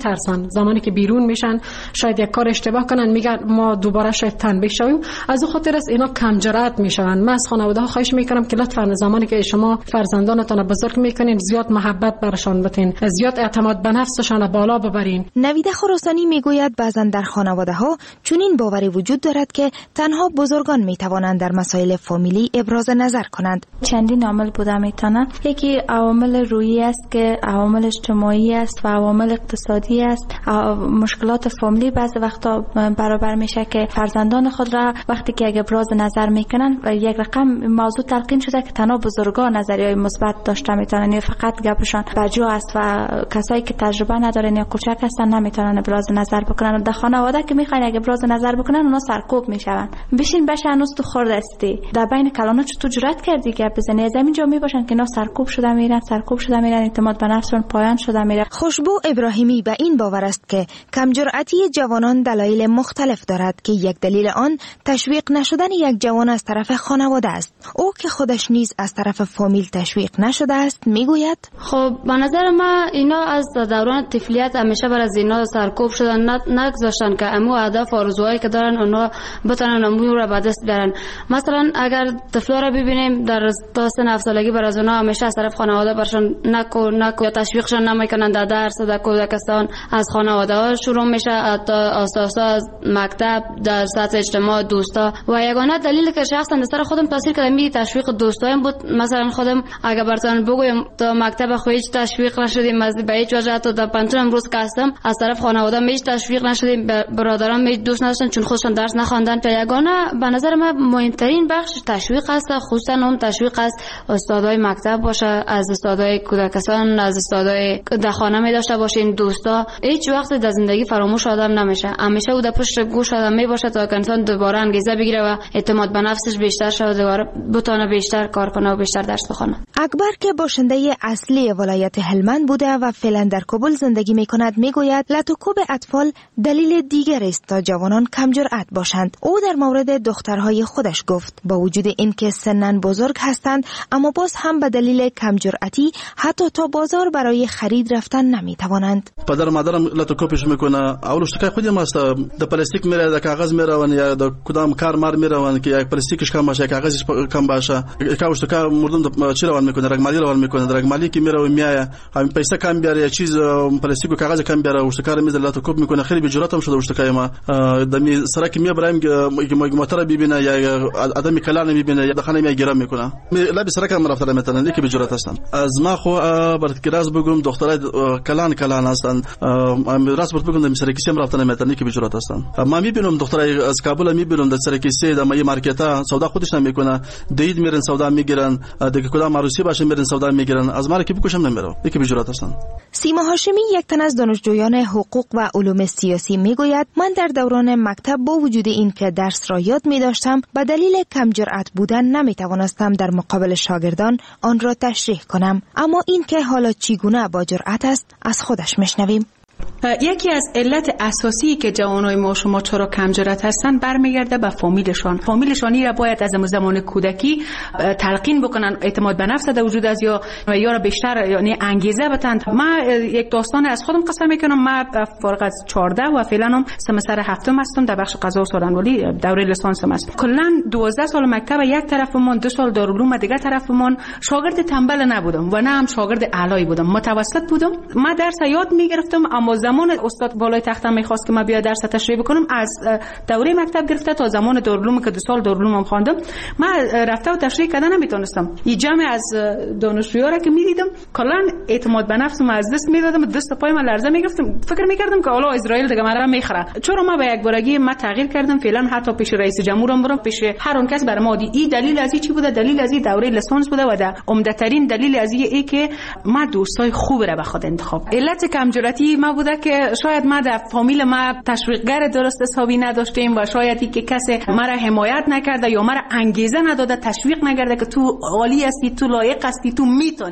میترسن. زمانی که بیرون میشن شاید یک کار اشتباه کنن، میگن ما دوباره شاید تنبیه شویم. از اون خاطر است اینا کم جرأت میشن. من از خانواده‌ها خواهش میکنم که لطفاً زمانی که شما فرزندانتون بزرگ میکنین زیاد محبت برشان بتین، زیاد اعتماد به نفسشان بالا ببرین. نویده خراسانی میگوید بعضا در خانواده‌ها چنین باوری وجود دارد که تنها بزرگان میتوانند در مسائل فامیلی ابراز نظر کنند. چندین عامل بوده میتونه. یکی عوامل روحی است که عوامل اجتماعی است و عوامل اقتصادی است. مشکلات فامیلی بعضی وقتا برابر میشه که فرزندان خود را وقتی که اگه ابراز نظر میکنن و یک رقم موضوع تلقین شده که تنها بزرگان نظریه مثبت داشته میتونن، یعنی فقط گپشان بجا است و کسایی که تجربه ندارن یا کوچک هستن نمیتونن ابراز نظر بکنن. در خانواده که میخواین اگه ابراز نظر بکنن اونا سرکوب میشون. بشین بشه هنوز تو خورد استی در بین کلانا چطور جرأت کردی که بزنی؟ از همین جا میباشن که اینا سرکوب شده میرن اعتماد به نفسشون پایان شده میره. خوشبو ابراهیمی به این باور است که کم جرأتی جوانان دلایل مختلف دارد که یک دلیل آن تشویق نشدن یک جوان از طرف خانواده است. او که خودش نیز از طرف فامیل تشویق نشده است میگوید خب به نظر من اینا از دوران طفولیت همیشه بر از اینا سرکوب شدن، نگذاشتن که امو هدف و آرزوهایی که دارن اونا بتونن امو رو به دست بیارن. مثلا اگر طفلا رو ببینیم در تا سن 7 سالگی بر از اونا همیشه از طرف خانواده برشون نکو یا تشویقشون نمیکنن در درس و در کودکستان از خانواده ها شروع میشه، حتی اساسا از مکتب در سطح اجتماع دوستا. و یگانه دلیلی که شخصا در خودم تاثیر کرده می تشویق دوستایم بود. مثلا خودم اگه براتون بگویم تا مکتب خو هیچ تشویق نشدیم، از به هیچ وجه تا در پنتون امروز که هستم از طرف خانواده هیچ تشویق نشدیم، برادرام هیچ دوست نداشتن چون خودشون درس نخواندن. تا یگانه به نظر من مهمترین بخش تشویق است، خصوصا اون تشویق از استادای مکتب باشه، از استادای کودکستان، از استادای در خانه می داشته باشین دوستا. هیچ وقت در زندگی فراموش آدم نمیشه، همیشه او در پشت گوش آدم می باشه تا که انسان دوباره انگیزه بگیره و اعتماد به نفسش بیشتر شه و دوباره بتونه بیشتر کار کنه و بیشتر درس بخونه. اکبر که باشنده اصلی ولایت هلمند بوده و فعلا در کابل زندگی می کند میگوید لطوکوب اطفال دلیل دیگر است تا جوانان کم جرأت باشند. او در مورد دخترهای خودش گفت با وجود اینکه سنن بزرگ هستند اما باز هم به دلیل کم جرأتی حتی تا بازار برای خرید رفتن نمی توانند. پدر مادرم لطوکوبش میکنه. اولش که خودم است در پلاستیک میره، در کاغذ میرون یا در کدام کار مار میرون که یک پلاستیکش کم باشه، کاغذش کم باشه. کاوش تو کار مردم چی روان میکنه، رگمالی روان میکنه، رگمالی که میره و میایه همین پیسه کم بیاره یا چیز پلاستیک و کاغذ کم بیاره، اشتکار میز لطوکوب میکنه. خیلی بجرات هم شده اشتکای ما دمی سرک میبریم که موتور ببینه یا آدمی کلان ببینه یا دخانه میگیره میکنه. لب سرک هم رفته مثلا یکی بجرات هستن. از ما خو برات راز بگم دخترای کلان هستن، راست برات بگم سرکیسی هم رفته مثلا یکی بجرات هستن. ما میبینم دخترای از کابل میبینم در سرکیسی در مای مارکت سودا خودش نمیکنه، دید میرن سودا میگیرن، دیگه کدام عروسی باشه میرن سودا میگیرن. از ما که بکشم نمیره، یکی بجرات هستن. سیما هاشمی یک تن از دانشجویان حقوق و علوم سیاسی میگوید من در دوران مکتب با وجود این که درس را یاد می داشتم به دلیل کم جرأت بودن نمی توانستم در مقابل شاگردان آن را تشریح کنم، اما این که حالا چگونه با جرأت است از خودش میشنویم. یکی از علت اساسی که جوانای ما شما چرا کم جرأت هستن برمیگرده به فامیلشانی را باید از زمان کودکی تلقین بکنن، اعتماد به نفس در وجود از یا را بیشتر یعنی انگیزه بدن. من یک داستان از خودم قصه میکنم. من فارغ از 14 و فعلا هم سمستر هفتم هستم در بخش قضا و سخنوری، دوره لیسانسم است. کلا 12 سال مکتب یک طرفمون، 2 سال دارالعلوم دیگه طرفمون. شاگرد تنبل نبودم و نه هم شاگرد اعلایی بودم، متوسط بودم. من درس یاد میگرفتم اما زمان استاد بالای تختم میخواست که من بیا درس تشریح بکنم، از دوره مکتب گرفته تا زمان دارالعلوم که 2 سال دارالعلوم خواندم من رفته و تشریح کردن نمیتونستم. این جمع از دانشجویان را که میدیدم کلا اعتماد به نفسم از دست میدادم، دست پای من لرزه میگرفتم، فکر میکردم که حالا اسرائیل دیگه مرا میخره. چرا من به یک بارگی من تغییر کردم، فعلا حتی پیش رئیس جمهورم برم، پیش هر اون کس برام مادی. این دلیل از چی بوده؟ دلیل از دوره لیسانس بوده و در عمده ترین دلیل از ای که ما دوستای خوب را به خود انتخاب. علت کم جرأتی ما بوده که شاید ما در فامیل ما تشویقگر درست حسابی نداشتیم و شاید که کسی مرا حمایت نکرده یا مرا انگیزه نداده، تشویق نکرده که تو عالی هستی، تو لایق هستی، تو میتونی.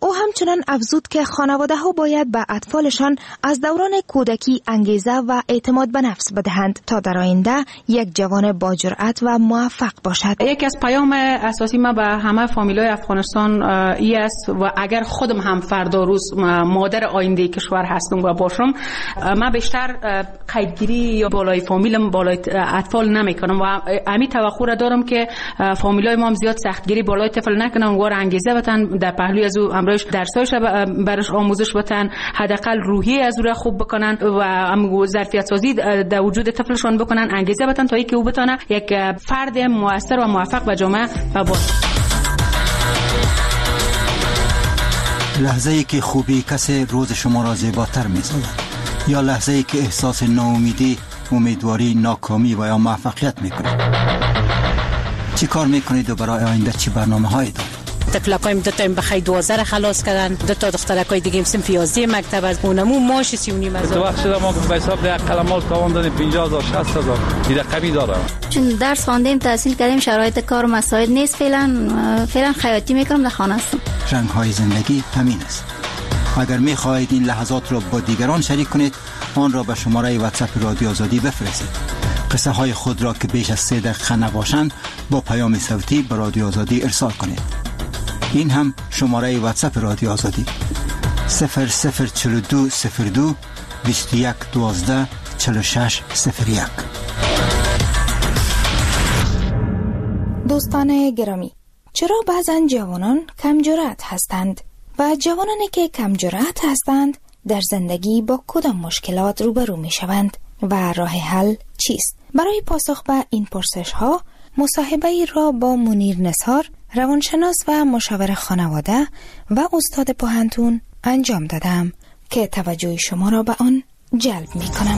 او همچنان افزود که خانواده ها باید به اطفالشان از دوران کودکی انگیزه و اعتماد به نفس بدهند تا در آینده یک جوان با جرأت و موفق باشد. یکی از پیام اساسی ما به همه فامیلای افغانستان ای است و اگر خودم هم فردا روز مادر آینده کشور هستم و باشم، من بیشتر قیدگیری یا بالای فامیلم بالای اطفال نمیکنم و امی توقع را دارم که فامیلای ما هم زیاد سختگیری بالای طفل نکنن، وار انگیزه بتن در پهلوی از او امروز درسایش برش آموزش بتن، حداقل روحی از او را خوب بکنن و ظرفیت سازی در وجود طفلشون بکنن، انگیزه بتن تا اینکه او بتونه یک فرد مؤثر و موفق به جامعه باشه. لحظه ای که خوبی کسی روز شما را زیباتر می‌سازد یا لحظه ای که احساس ناامیدی، امیدواری، ناکامی و یا موفقیت میکنید؟ چی کار میکنید و برای آینده چی برنامه‌هایی دارید؟ تفلقایم دو تا بخای 12 خلاص کردن، دو تا دخترکای دیگه صنف 11 مکتب از اونمو ماش 39 هزار. تو وقت شده ما به حساب ده قلمال تاوان دادیم 50000 60000 دیگه کمی داره. چون درس خواندیم تحصیل کردیم شرایط کار و مساعد نیست، فعلا خیاطی میکنم در خانه هستم. رنگ‌های زندگی همین است. اگر می‌خواهید این لحظات را با دیگران شریک کنید، آن را به شماره واتساپ رادیو آزادی بفرستید. قصه های خود را که بیش از 3 دقیقه نباشند با پیام صوتی به رادیو آزادی ارسال کنید. این هم شماره واتساپ رادیو آزادی 0042 02 21 12 46 01. دوستان گرامی، چرا بعضا جوانان کم جرأت هستند و جوانانی که کم جرأت هستند در زندگی با کدام مشکلات روبرو می شوند و راه حل چیست؟ برای پاسخ به این پرسش ها مصاحبه‌ای را با منیر نثار، روانشناس و مشاور خانواده و استاد پوهنتون انجام دادم که توجه شما را به آن جلب می کنم.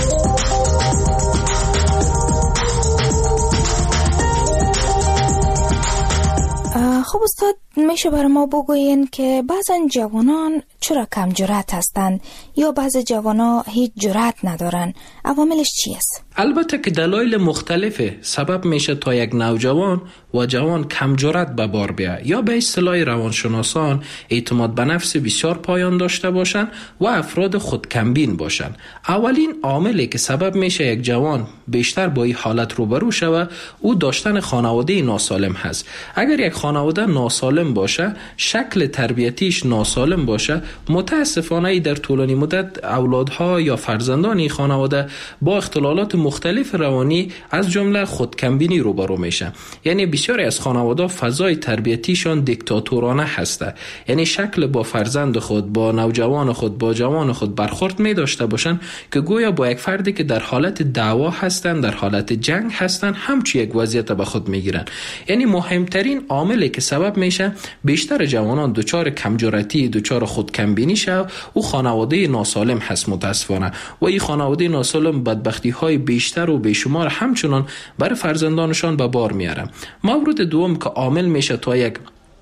خب استاد، میشه برای ما بگوین که بعضا جوانان چرا کم جرأت هستند یا بعض جوانا هیچ جرأت ندارن؟ عواملش چی است؟ البته که دلایل مختلفه سبب میشه تا یک نوجوان و جوان کم جرأت به بار بیاید یا به اصطلاح روانشناسان اعتماد به نفس بسیار پایان داشته باشند و افراد خودکمبین باشند. اولین عاملی که سبب میشه یک جوان بیشتر با این حالت روبرو شود او داشتن خانواده ناسالم هست. اگر یک خانواده ناسالم باشه، شکل تربیتیش ناسالم باشه، متاسفانه در طولانی مدت اولادها یا فرزندان این خانواده با اختلالات مختلف روانی از جمله خودکمبینی روبرو میشن. یعنی بسیاری از خانواده فضای تربیتیشان دیکتاتورانه هسته، یعنی شکل با فرزند خود، با نوجوان خود، با جوان خود برخورد می داشته باشن که گویا با یک فردی که در حالت دعوا هستن، در حالت جنگ هستن، همچون یک وضعیت به خود میگیرن. یعنی مهمترین عاملی که سبب میشه بیشتر جوانان دچار کمجرأتی، دچار خودکمبینی شو او خانواده ناسالم هست متاسفانه. و این خانواده ناسالم بدبختی های بیشتر و بیشمار همچنان برای فرزندانشان به بار میاره. مورد دوم که عامل میشه تا یک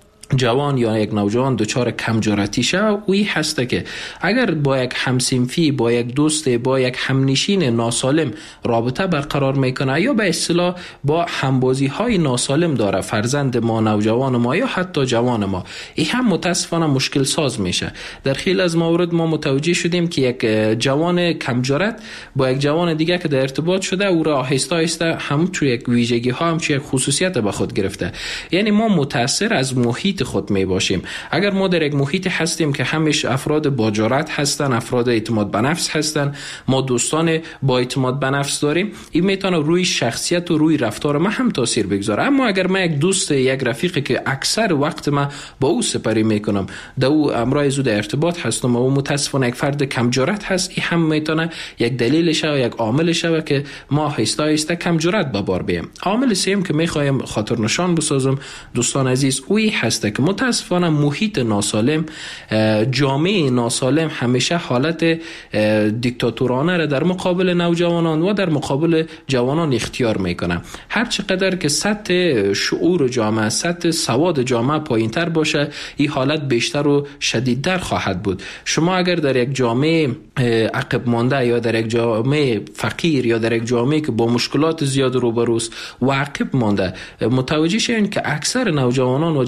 جوان یا یک نوجوان دچار کم جرأتی شه اوی هسته که اگر با یک همسنفی، با یک دوست، با یک همنشین ناسالم رابطه برقرار میکنه یا به اصطلاح با همبازی های ناسالم داره، فرزند ما، نوجوان ما یا حتی جوان ما، این هم متاسفانه مشکل ساز میشه. در خیلی از موارد ما متوجه شدیم که یک جوان کم جرأت با یک جوان دیگه که در ارتباط شده او را آهسته آهسته همچون یک ویژگی ها، همچون یک خصوصیت به خود گرفته. یعنی ما متاثر از محیط خود می باشیم. اگر ما در یک محیط هستیم که همش افراد با جرأت هستن، افراد اعتماد به نفس هستن، ما دوستان با اعتماد به نفس داریم، این میتونه روی شخصیت و روی رفتار ما هم تاثیر بگذاره. اما اگر من یک دوست، یک رفیقی که اکثر وقت ما با او سپری میکنم، در او امرای زود ارتباط هستم و او متاسفانه یک فرد کم جرأت هست، این هم میتونه یک دلیلش و یک عاملش و که ما آهسته آهسته کم جرأت به بار بیایم. عامل سوم که میخوایم خاطر نشان بسازم دوستان عزیز، اوی هست که متاسفانه محیط ناسالم، جامعه ناسالم همیشه حالت دیکتاتورانه را در مقابل نوجوانان و در مقابل جوانان اختیار میکنه. هر چقدر که سطح شعور جامعه، سطح سواد جامعه پایینتر باشه، این حالت بیشتر و شدیدتر خواهد بود. شما اگر در یک جامعه عقب مانده یا در یک جامعه فقیر یا در یک جامعه که با مشکلات زیاد روبروست و عقب مانده، متوجه شین که اکثر نوجوانان و جوانان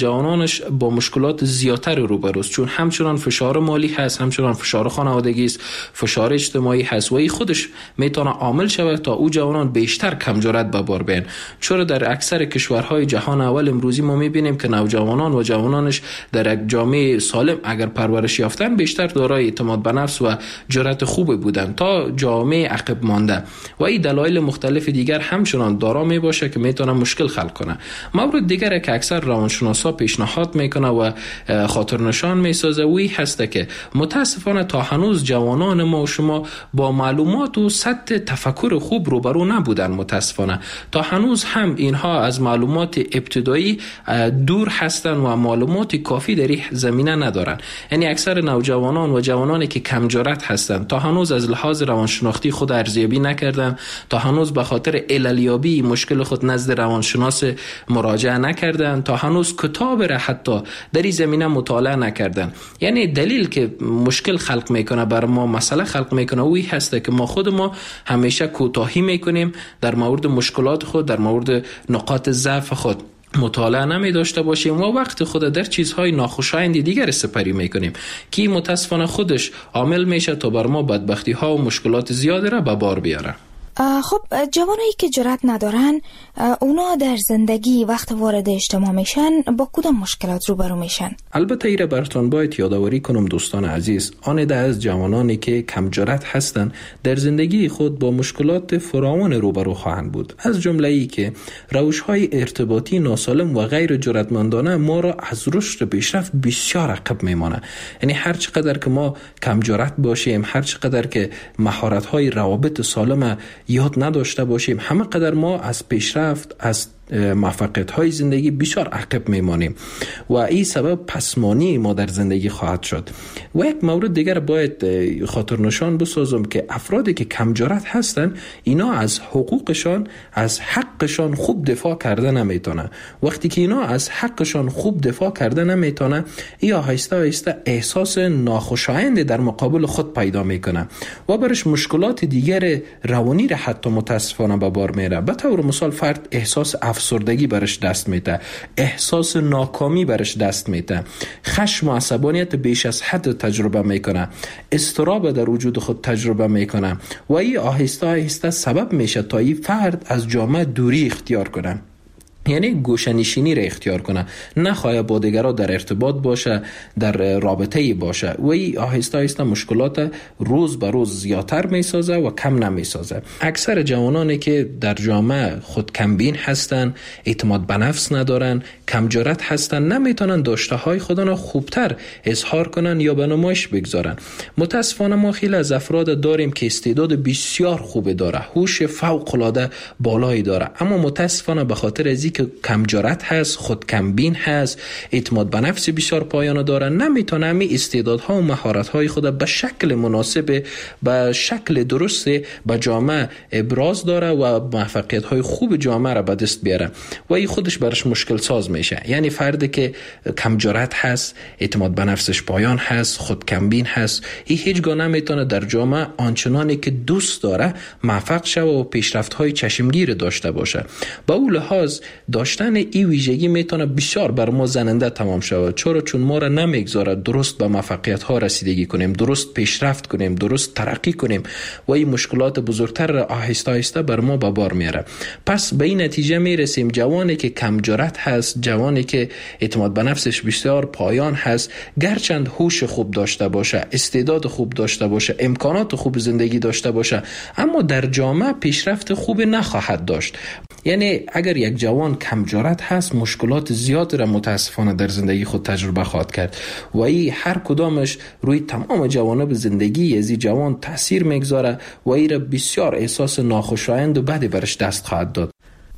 جوانانش با مشکلات زیادتر روبروست، چون همچنان فشار مالی هست، همچنان فشار خانوادگی است، فشار اجتماعی هست و این خودش میتونه عامل شود تا او جوانان بیشتر کم جرأت به بار بیان. چرا در اکثر کشورهای جهان اول امروزی ما میبینیم که نوجوانان و جوانانش در یک جامعه سالم اگر پرورش یافتن بیشتر دارای اعتماد به نفس و جرأت خوب بودن تا جامعه عقب مانده و این دلایل مختلف دیگر همچنان دارا می باشه که میتونه مشکل خلق کنه. مورد دیگر که اکثر روانشناسا پیشنهاد میکنه و خاطر نشان میسازه وی هسته که متاسفانه تا هنوز جوانان ما و شما با معلومات و سطح تفکر خوب روبرو نبودن. متاسفانه تا هنوز هم اینها از معلومات ابتدایی دور هستن و معلومات کافی در این زمینه ندارن. یعنی اکثر نوجوانان و جوانانی که کم جرأت هستند تا هنوز از لحاظ روانشناختی خود ارزیابی نکردن، تا هنوز به خاطر عللیابی مشکل خود نزد روانشناس مراجعه نکردن، تا هنوز کتاب را حتی در این زمینه مطالعه نکردن. یعنی دلیل که مشکل خلق میکنه بر ما، مسئله خلق میکنه وی هسته که ما همیشه کوتاهی میکنیم در مورد مشکلات خود، در مورد نقاط ضعف خود مطالعه نمی داشته باشیم و وقت خود در چیزهای ناخوشایند دیگر سپری میکنیم که متاسفانه خودش عامل میشه تا بر ما بدبختی ها و مشکلات زیاده را به بار بیاره. خب جوانایی که جرأت ندارن اونا در زندگی وقت وارد اجتماع میشن با کدام مشکلات روبرو میشن؟ البته ایره براتون باید یادآوری کنم دوستان عزیز، آن ده از جوانانی که کم جرأت هستند در زندگی خود با مشکلات فراوان روبرو خواهند بود، از جمله ای که روش‌های ارتباطی ناسالم و غیر جرأتمندانه ما را از رشد پیشرفت بسیار عقب میمانه. یعنی هر چقدر که ما کم جرأت باشیم، هر چقدر که مهارت‌های روابط سالم یاد نداشته باشیم، همه قدر ما از پیشرفت، از موفقیت‌های زندگی بسیار عقب میمانیم و این سبب پسمانی ما در زندگی خواهد شد. و یک مورد دیگر باید خاطر نشان بسازم که افرادی که کم جرأت هستن اینا از حقوقشان، از حقشان خوب دفاع کرده نمیتونه. وقتی که اینا از حقشان خوب دفاع کرده نمیتونه، ای آهسته آهسته احساس ناخوشایند در مقابل خود پیدا میکنه و برش مشکلات دیگر روانی را حتی متاسفانه به بار میاره. به طور مثال فرد احساس افسردگی برش دست میده، احساس ناکامی برش دست میده، خشم و عصبانیت بیش از حد تجربه میکنه، اضطراب در وجود خود تجربه میکنه و این آهسته آهسته سبب میشه تا این فرد از جامعه دوری اختیار کنه. یعنی گوشه‌نشینی را اختیار کنه، نخواهد با دیگران در ارتباط باشه، در رابطه باشه و این آهسته آهسته مشکلات روز به روز زیادتر میسازه و کم نمیسازه. اکثر جوانانی که در جامعه خود کمبین هستن، اعتماد به نفس ندارن، کم جرأت هستن، نمیتونن داشته های خودشون خوبتر اظهار کنن یا به نمایش بگذارن. متاسفانه ما خیلی از افراد داریم که استعداد بسیار خوب داره، هوش فوق العاده بالایی داره، اما متاسفانه به خاطر از که کم جرأت هست، خود کمبین هست، اعتماد به نفس بسیار پایانه داره، نمیتونه همین استعدادها و مهارت‌های خود به شکل مناسب، به شکل درست به جامعه ابراز داره و موفقیت‌های خوب جامعه را به دست بیاره و این خودش برش مشکل ساز میشه. یعنی فردی که کم جرأت هست، اعتماد به نفسش پایان هست، خود کمبین هست، این هیچگاه نمیتونه در جامعه آنچنانی که دوست داره موفق شه و پیشرفت‌های چشمگیر داشته باشه. با اون لحاظ داشتن این ویژگی میتونه بسیار بر ما زننده تمام شود، چون ما را نمیگذاره درست به موفقیت ها رسیدگی کنیم، درست پیشرفت کنیم، درست ترقی کنیم و این مشکلات بزرگتر را آهسته آهسته بر ما به بار میاره. پس به این نتیجه میرسیم جوانی که کم جرأت هست، جوانی که اعتماد به نفسش بسیار پایان هست، گرچند هوش خوب داشته باشه، استعداد خوب داشته باشه، امکانات خوب زندگی داشته باشه، اما در جامعه پیشرفت خوب نخواهد داشت. یعنی اگر یک جوان کم جرأت هست، مشکلات زیاد را متاسفانه در زندگی خود تجربه خواهد کرد و این هر کدامش روی تمام جوانب زندگی از این جوان تاثیر میگذاره و این را بسیار احساس ناخوشایند و بدی برش دست خواهد داد.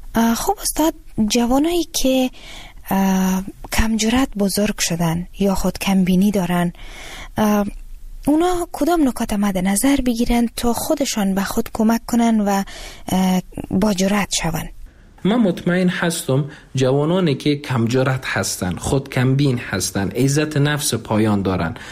خب استاد، جوانایی که کم جرأت بزرگ شدن یا خود کمبینی دارن، اونا کدام نکات مد نظر بگیرن تا خودشان به خود کمک کنن و با جرأت شون؟ من مطمئن هستم جوانانی که کم جرأت هستن، خود کمبین هستن، عزت نفس پایان دارن،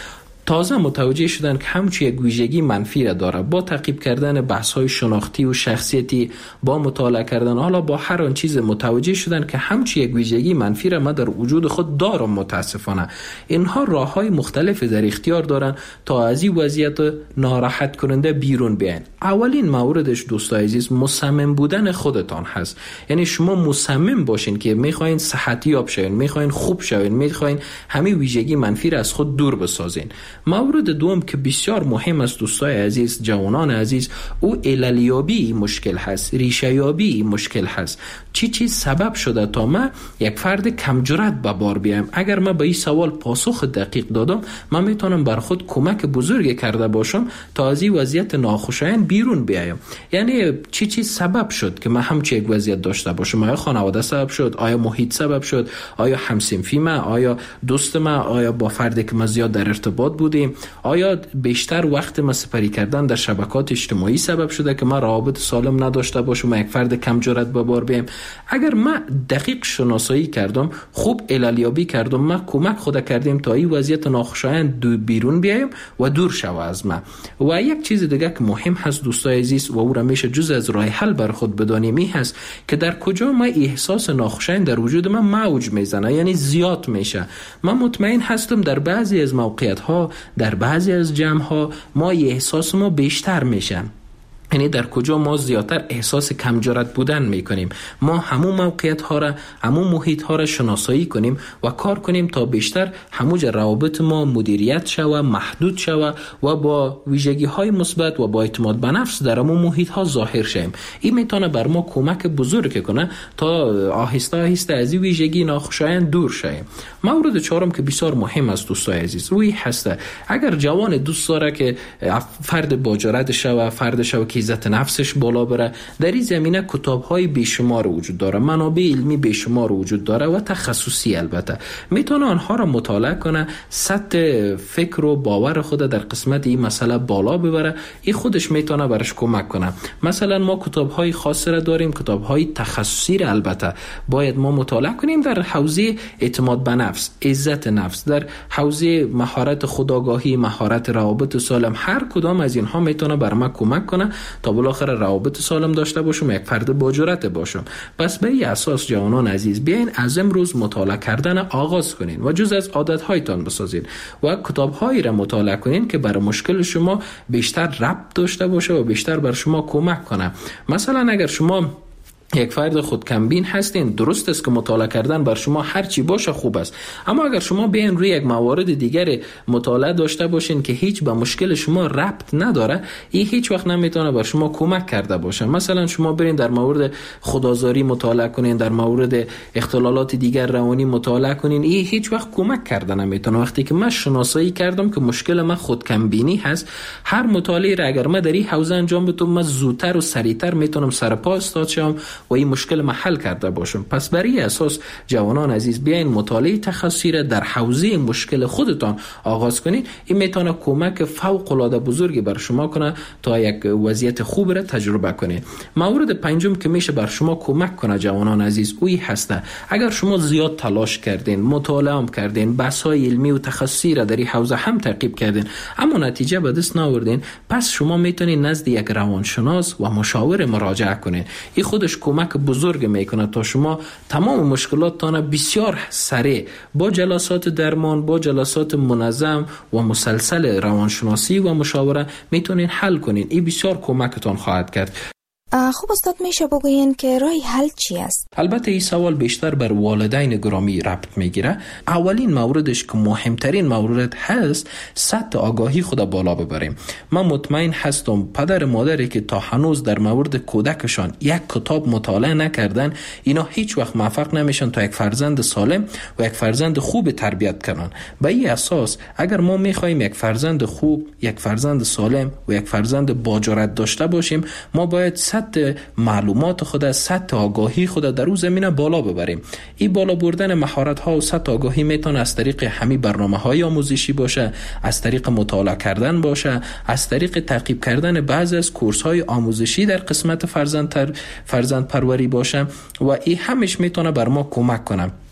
تازه متوجه شدن که همچی یک ویژگی منفی را داره. با تعقیب کردن بحث‌های شناختی و شخصیتی، با مطالعه کردن، حالا با هر آن چیز متوجه شدن که همچی یک ویژگی منفی را من در وجود خود دارم. متاسفانه اینها راه‌های مختلفی در اختیار دارن تا از این وضعیت ناراحت کننده بیرون بیاین. اولین موردش دوستای عزیز مصمم بودن خودتان هست. یعنی شما مصمم باشین که میخواین صحتی یاب شوین، میخواین خوب شوین، میخواین همه ویژگی منفی را از خود دور بسازین. مورد دوم که بسیار مهم است دوستای عزیز، جوانان عزیز، او عللیابی مشکل هست، ریشه یابی مشکل هست. چی سبب شده تا من یک فرد کم جرأت به بار بیام؟ اگر من به این سوال پاسخ دقیق دادم، من میتونم بر خود کمک بزرگی کرده باشم تا از این وضعیت ناخوشایند بیرون بیایم. یعنی چی سبب شد که من همچی یک وضعیت داشته باشم؟ آیا خانواده سبب شد؟ آیا محیط سبب شد؟ آیا همسنفی من؟ آیا دوست من؟ آیا با فردی که من زیاد در ارتباط بودیم؟ آیا بیشتر وقت من سپری کردن در شبکات اجتماعی سبب شده که من روابط سالم نداشته باشم، یک فرد کم جرأت به بار بیام؟ اگر من دقیق شناسایی کردم، خوب عللیابی کردم، من کمک خود کردیم تا این وضعیت ناخوشایند بیرون بیایم و دور شوه از من. و یک چیز دیگه که مهم هست دوستای عزیز و او را میشه جز از راه حل بر خود بدانیم این هست که در کجا ما احساس ناخوشایند در وجود من موج میزنه، یعنی زیاد میشه. من مطمئن هستم در بعضی از موقعیت ها، در بعضی از جمع ها ما احساس ما بیشتر میشه. یعنی در کجا ما زیادتر احساس کم جرأت بودن میکنیم. ما همون موقعیت ها را، همون محیط ها را شناسایی کنیم و کار کنیم تا بیشتر هموجا روابط ما مدیریت شوه، محدود شوه و با ویژگی های مثبت و با اعتماد به نفس در همون محیط ها ظاهر شیم. این میتونه بر ما کمک بزرگ کنه تا آهسته آهسته از این ویژگی ناخوشایند دور شیم. مورد چهارم که بسیار مهم است دوستای عزیز، روی هسته. اگر جوان دوست داره که فرد با جرأت شوه، فرد شوه که عزت نفسش بالا بره، در این زمینه کتاب‌های بیشمار وجود داره، منابع علمی بیشمار وجود داره و تخصصی. البته میتونه آنها را مطالعه کنه، سطح فکر و باور خود در قسمت این مسئله بالا ببره. این خودش میتونه برش کمک کنه. مثلا ما کتاب‌های خاص را داریم، کتاب‌های تخصصی را البته باید ما مطالعه کنیم در حوزه اعتماد به نفس، عزت نفس، در حوزه مهارت خودآگاهی، مهارت روابط سالم. هر کدام از اینها میتونه بر ما کمک کنه تا بالاخره روابط سالم داشته باشم، یک فرد با جرأت باشم. پس به این اساس جوانان عزیز بیاین از امروز مطالعه کردن آغاز کنین و جز از عادت‌هایتان بسازین و کتاب‌هایی را مطالعه کنین که برای مشکل شما بیشتر ربط داشته باشه و بیشتر بر شما کمک کنه. مثلا اگر شما یک فرد خودکمبین هستین، درست است که مطالعه کردن بر شما هر چی باشه خوب است، اما اگر شما بیاین روی یک موارد دیگر مطالعه داشته باشین که هیچ به مشکل شما ربط نداره، این هیچ وقت نمیتونه بر شما کمک کرده باشه. مثلا شما برین در مورد خودآزاری مطالعه کنین، در مورد اختلالات دیگر روانی مطالعه کنین، این هیچ وقت کمک کرده نمیتونه. وقتی که من شناسایی کردم که مشکل من خودکمبینی هست، هر مطالعه را اگر من در این حوزه انجام بدم، من زودتر و سریعتر میتونم سر پا استاد شم و این مشکل ما حل کرده باشم. پس برای اساس جوانان عزیز بیاین مطالعه تخصصی را در حوزه مشکل خودتان آغاز کنین. این میتونه کمک فوق العاده بزرگی بر شما کنه تا یک وضعیت خوب را تجربه کنید. مورد پنجم که میشه بر شما کمک کنه جوانان عزیز اوی هسته. اگر شما زیاد تلاش کردین، مطالعه هم کردین، بحث‌های علمی و تخصصی را در این حوزه هم تعقیب کردین اما نتیجه به دست نیاوردین، پس شما میتونید نزد یک روانشناس و مشاور مراجعه کنین. این خودش کمک بزرگ میکنه تا شما تمام مشکلاتتان بسیار سریع با جلسات درمان، با جلسات منظم و مسلسل روانشناسی و مشاوره میتونین حل کنین. این بسیار کمکتان خواهد کرد. خب استاد میشه بگوین که راه حل چی است؟ البته این سوال بیشتر بر والدین گرامی ربط میگیره. اولین موردش که مهمترین مورد هست، سطح آگاهی خود بالا ببریم. من مطمئن هستم پدر مادری که تا هنوز در مورد کودکشان یک کتاب مطالعه نکردن، اینا هیچ وقت موفق نمیشن تا یک فرزند سالم و یک فرزند خوب تربیت کنن. به این اساس اگر ما میخوایم یک فرزند خوب، یک فرزند سالم و یک فرزند با جرأت داشته باشیم، ما باید سطح معلومات خود، سطح آگاهی خود در اون زمینه بالا ببریم. این بالا بردن مهارت ها و سطح آگاهی میتونه از طریق همین برنامه‌های آموزشی باشه، از طریق مطالعه کردن باشه، از طریق تعقیب کردن بعضی از کورس‌های آموزشی در قسمت فرزند پروری باشه و این همش میتونه بر ما کمک کنه.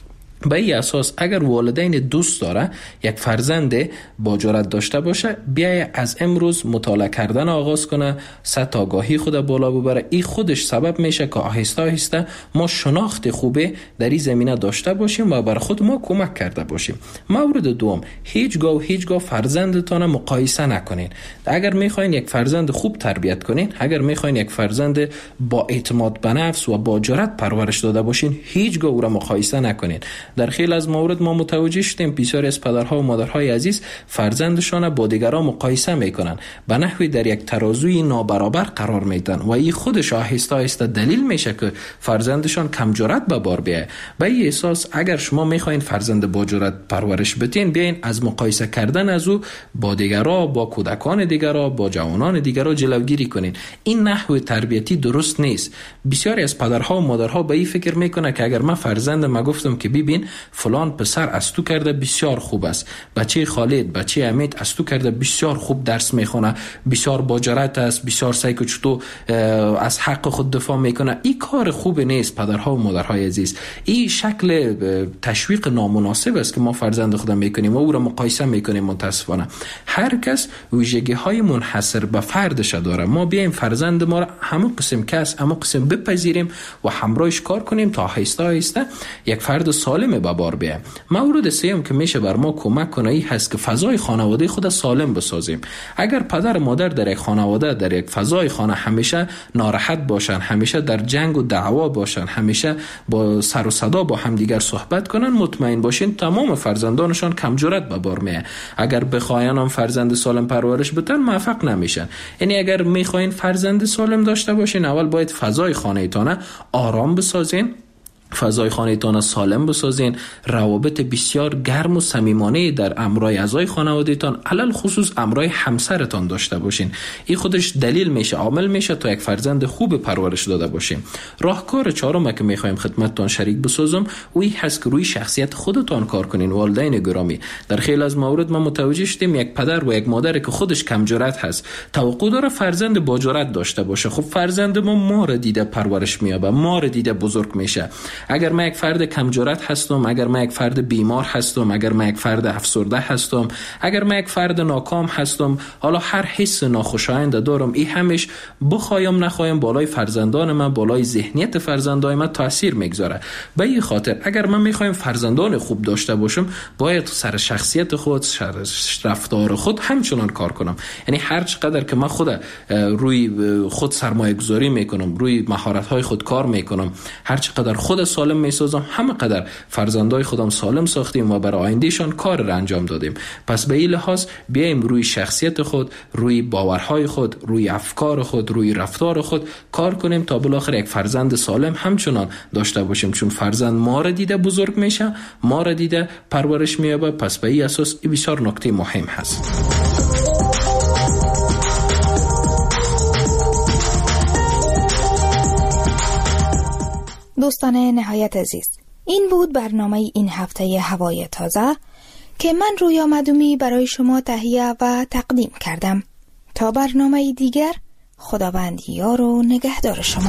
به این اساس اگر والدین دوست داره یک فرزند با جرأت داشته باشه، بیای از امروز مطالعه کردن آغاز کنه، سطح آگاهی خود بالا ببره. این خودش سبب میشه که آهسته آهسته ما شناخت خوبه در این زمینه داشته باشیم و بر خود ما کمک کرده باشیم. مورد دوم، هیچگاه فرزندتان مقایسه نکنین. اگر میخواین یک فرزند خوب تربیت کنین، اگر میخواین یک فرزند با اعتماد به نفس و با جرأت پرورش داده باشین، هیچگاه او را مقایسه نکنین. در خیلی از موارد ما متوجه شدیم بسیاری از پدرها و مادرهای عزیز فرزندشان با دیگران مقایسه میکنن، به نحوی در یک ترازوی نابرابر قرار میدن و این خودش آهسته آهسته دلیل میشه که فرزندشان کم جرأت به بار بیاید. به این اساس اگر شما میخواین فرزند با جرأت پرورش بدین، بیاین از مقایسه کردن از او با دیگران، با کودکان دیگران، با جوانان دیگران جلوگیری کنین. این نحو تربیتی درست نیست. بسیاری از پدرها و مادرها به این فکر میکنه که اگر من فرزندم گفتم که ببین فلان پسر از تو کرده بسیار خوب است، بچه خالد، بچه امید از تو کرده بسیار خوب درس میخونه، بسیار با جرأت است، بسیار سعی که چطور از حق خود دفاع میکنه. این کار خوب نیست پدرها و مادرهای عزیز. این شکل تشویق نامناسب است که ما فرزند خودم میکنیم و او را مقایسه میکنیم. متاسفانه هر کس ویژگی های منحصر به فردش داره. ما بیایم فرزند ما را همون قسم کس همون قسم بپذیریم و همراهش کار کنیم تا آهسته آهسته یک فرد سالم به بار بیایم. مورد سوم که میشه بر ما کمک کنه این هست که فضای خانواده خود سالم بسازیم. اگر پدر و مادر در یک خانواده، در یک فضای خانه همیشه ناراحت باشن، همیشه در جنگ و دعوا باشن، همیشه با سر و صدا با همدیگر صحبت کنن، مطمئن باشین تمام فرزندانشان کم جرأت به بار میاد. اگر بخواین هم فرزند سالم پرورش بدن موفق نمیشن. یعنی اگر میخواین فرزند سالم داشته باشین، اول باید فضای خانه‌تان آرام بسازین، فضای خانه‌تان سالم بسازین، روابط بسیار گرم و صمیمانه در امرای اعضای خانواده‌تان، علل خصوص امرای همسرتان داشته باشین. این خودش دلیل میشه، عامل میشه تا یک فرزند خوب پرورش داده باشین. راهکار چهارم که میخوایم خدمتتان شریک بسازم اوی هست که روی شخصیت خودتان کار کنین. والدین گرامی، در خیلی از موارد ما متوجه شدیم یک پدر و یک مادر که خودش کم جرأت هست توقع داره فرزند با جرأت داشته باشه. خب فرزند ما را دیده پرورش میابه، ما را دیده بزرگ میشه. اگر من یک فرد کم جرأت هستم، اگر من یک فرد بیمار هستم، اگر من یک فرد افسرده هستم، اگر من یک فرد ناکام هستم، حالا هر حس ناخوشایند دارم، این همش بخوایم نخوایم بالای فرزندان من، بالای ذهنیت فرزندان من تاثیر میگذاره. به این خاطر اگر من میخوایم فرزندان خوب داشته باشم، باید سر شخصیت خود، سر رفتار خود همچنان کار کنم. یعنی هر چقدر که من خود روی خود سرمایه گذاری میکنم، روی مهارت های خود کار میکنم، هر چقدر خود سالم میسازم، همه قدر فرزندای خودم سالم ساختیم و برای آیندهشان کار را انجام دادیم. پس به این لحاظ بیایم روی شخصیت خود، روی باورهای خود، روی افکار خود، روی رفتار خود کار کنیم تا بالاخره یک فرزند سالم همچنان داشته باشیم. چون فرزند ما را دیده بزرگ میشه، ما را دیده پرورش مییابه. پس به این اساس بسیار نکته مهم هست. دوستان نهایت عزیز، این بود برنامه این هفته هوای تازه که من رویا مدومی برای شما تهیه و تقدیم کردم. تا برنامه دیگر، خداوند یار و نگهدار شما.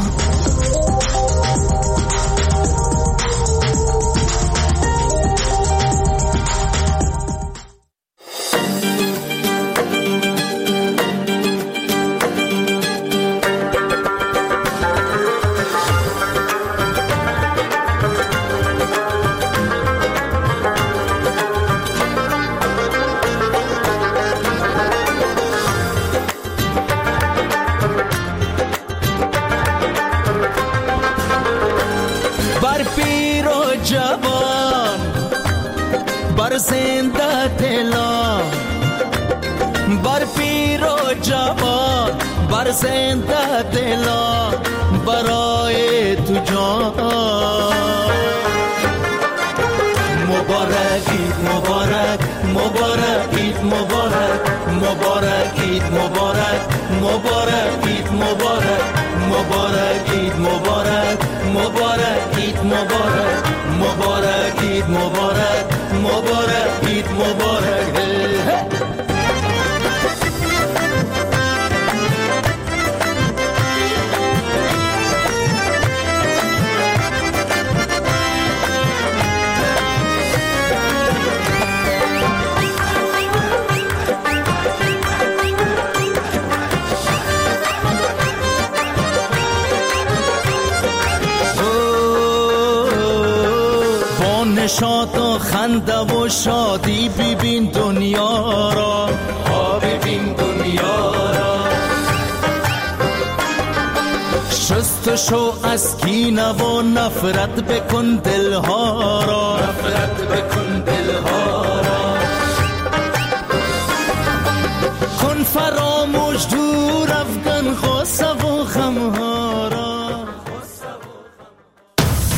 زنده دلا بر پیر و جوان، بر زنده دلا برای تو جان. مبارک عید مبارک، مبارک عید مبارک، مبارک عید مبارک، مبارک عید مبارک، مبارک عید مبارک، مبارک عید مبارک، مبارک عید مبارک، مبارک عید مبارک. نشاط و خنده و شادی ببین دنیا را، ببین دنیا را. شستشو از کینه و نفرت بکن دلها را، نفرت بکن دلها را. کن فرا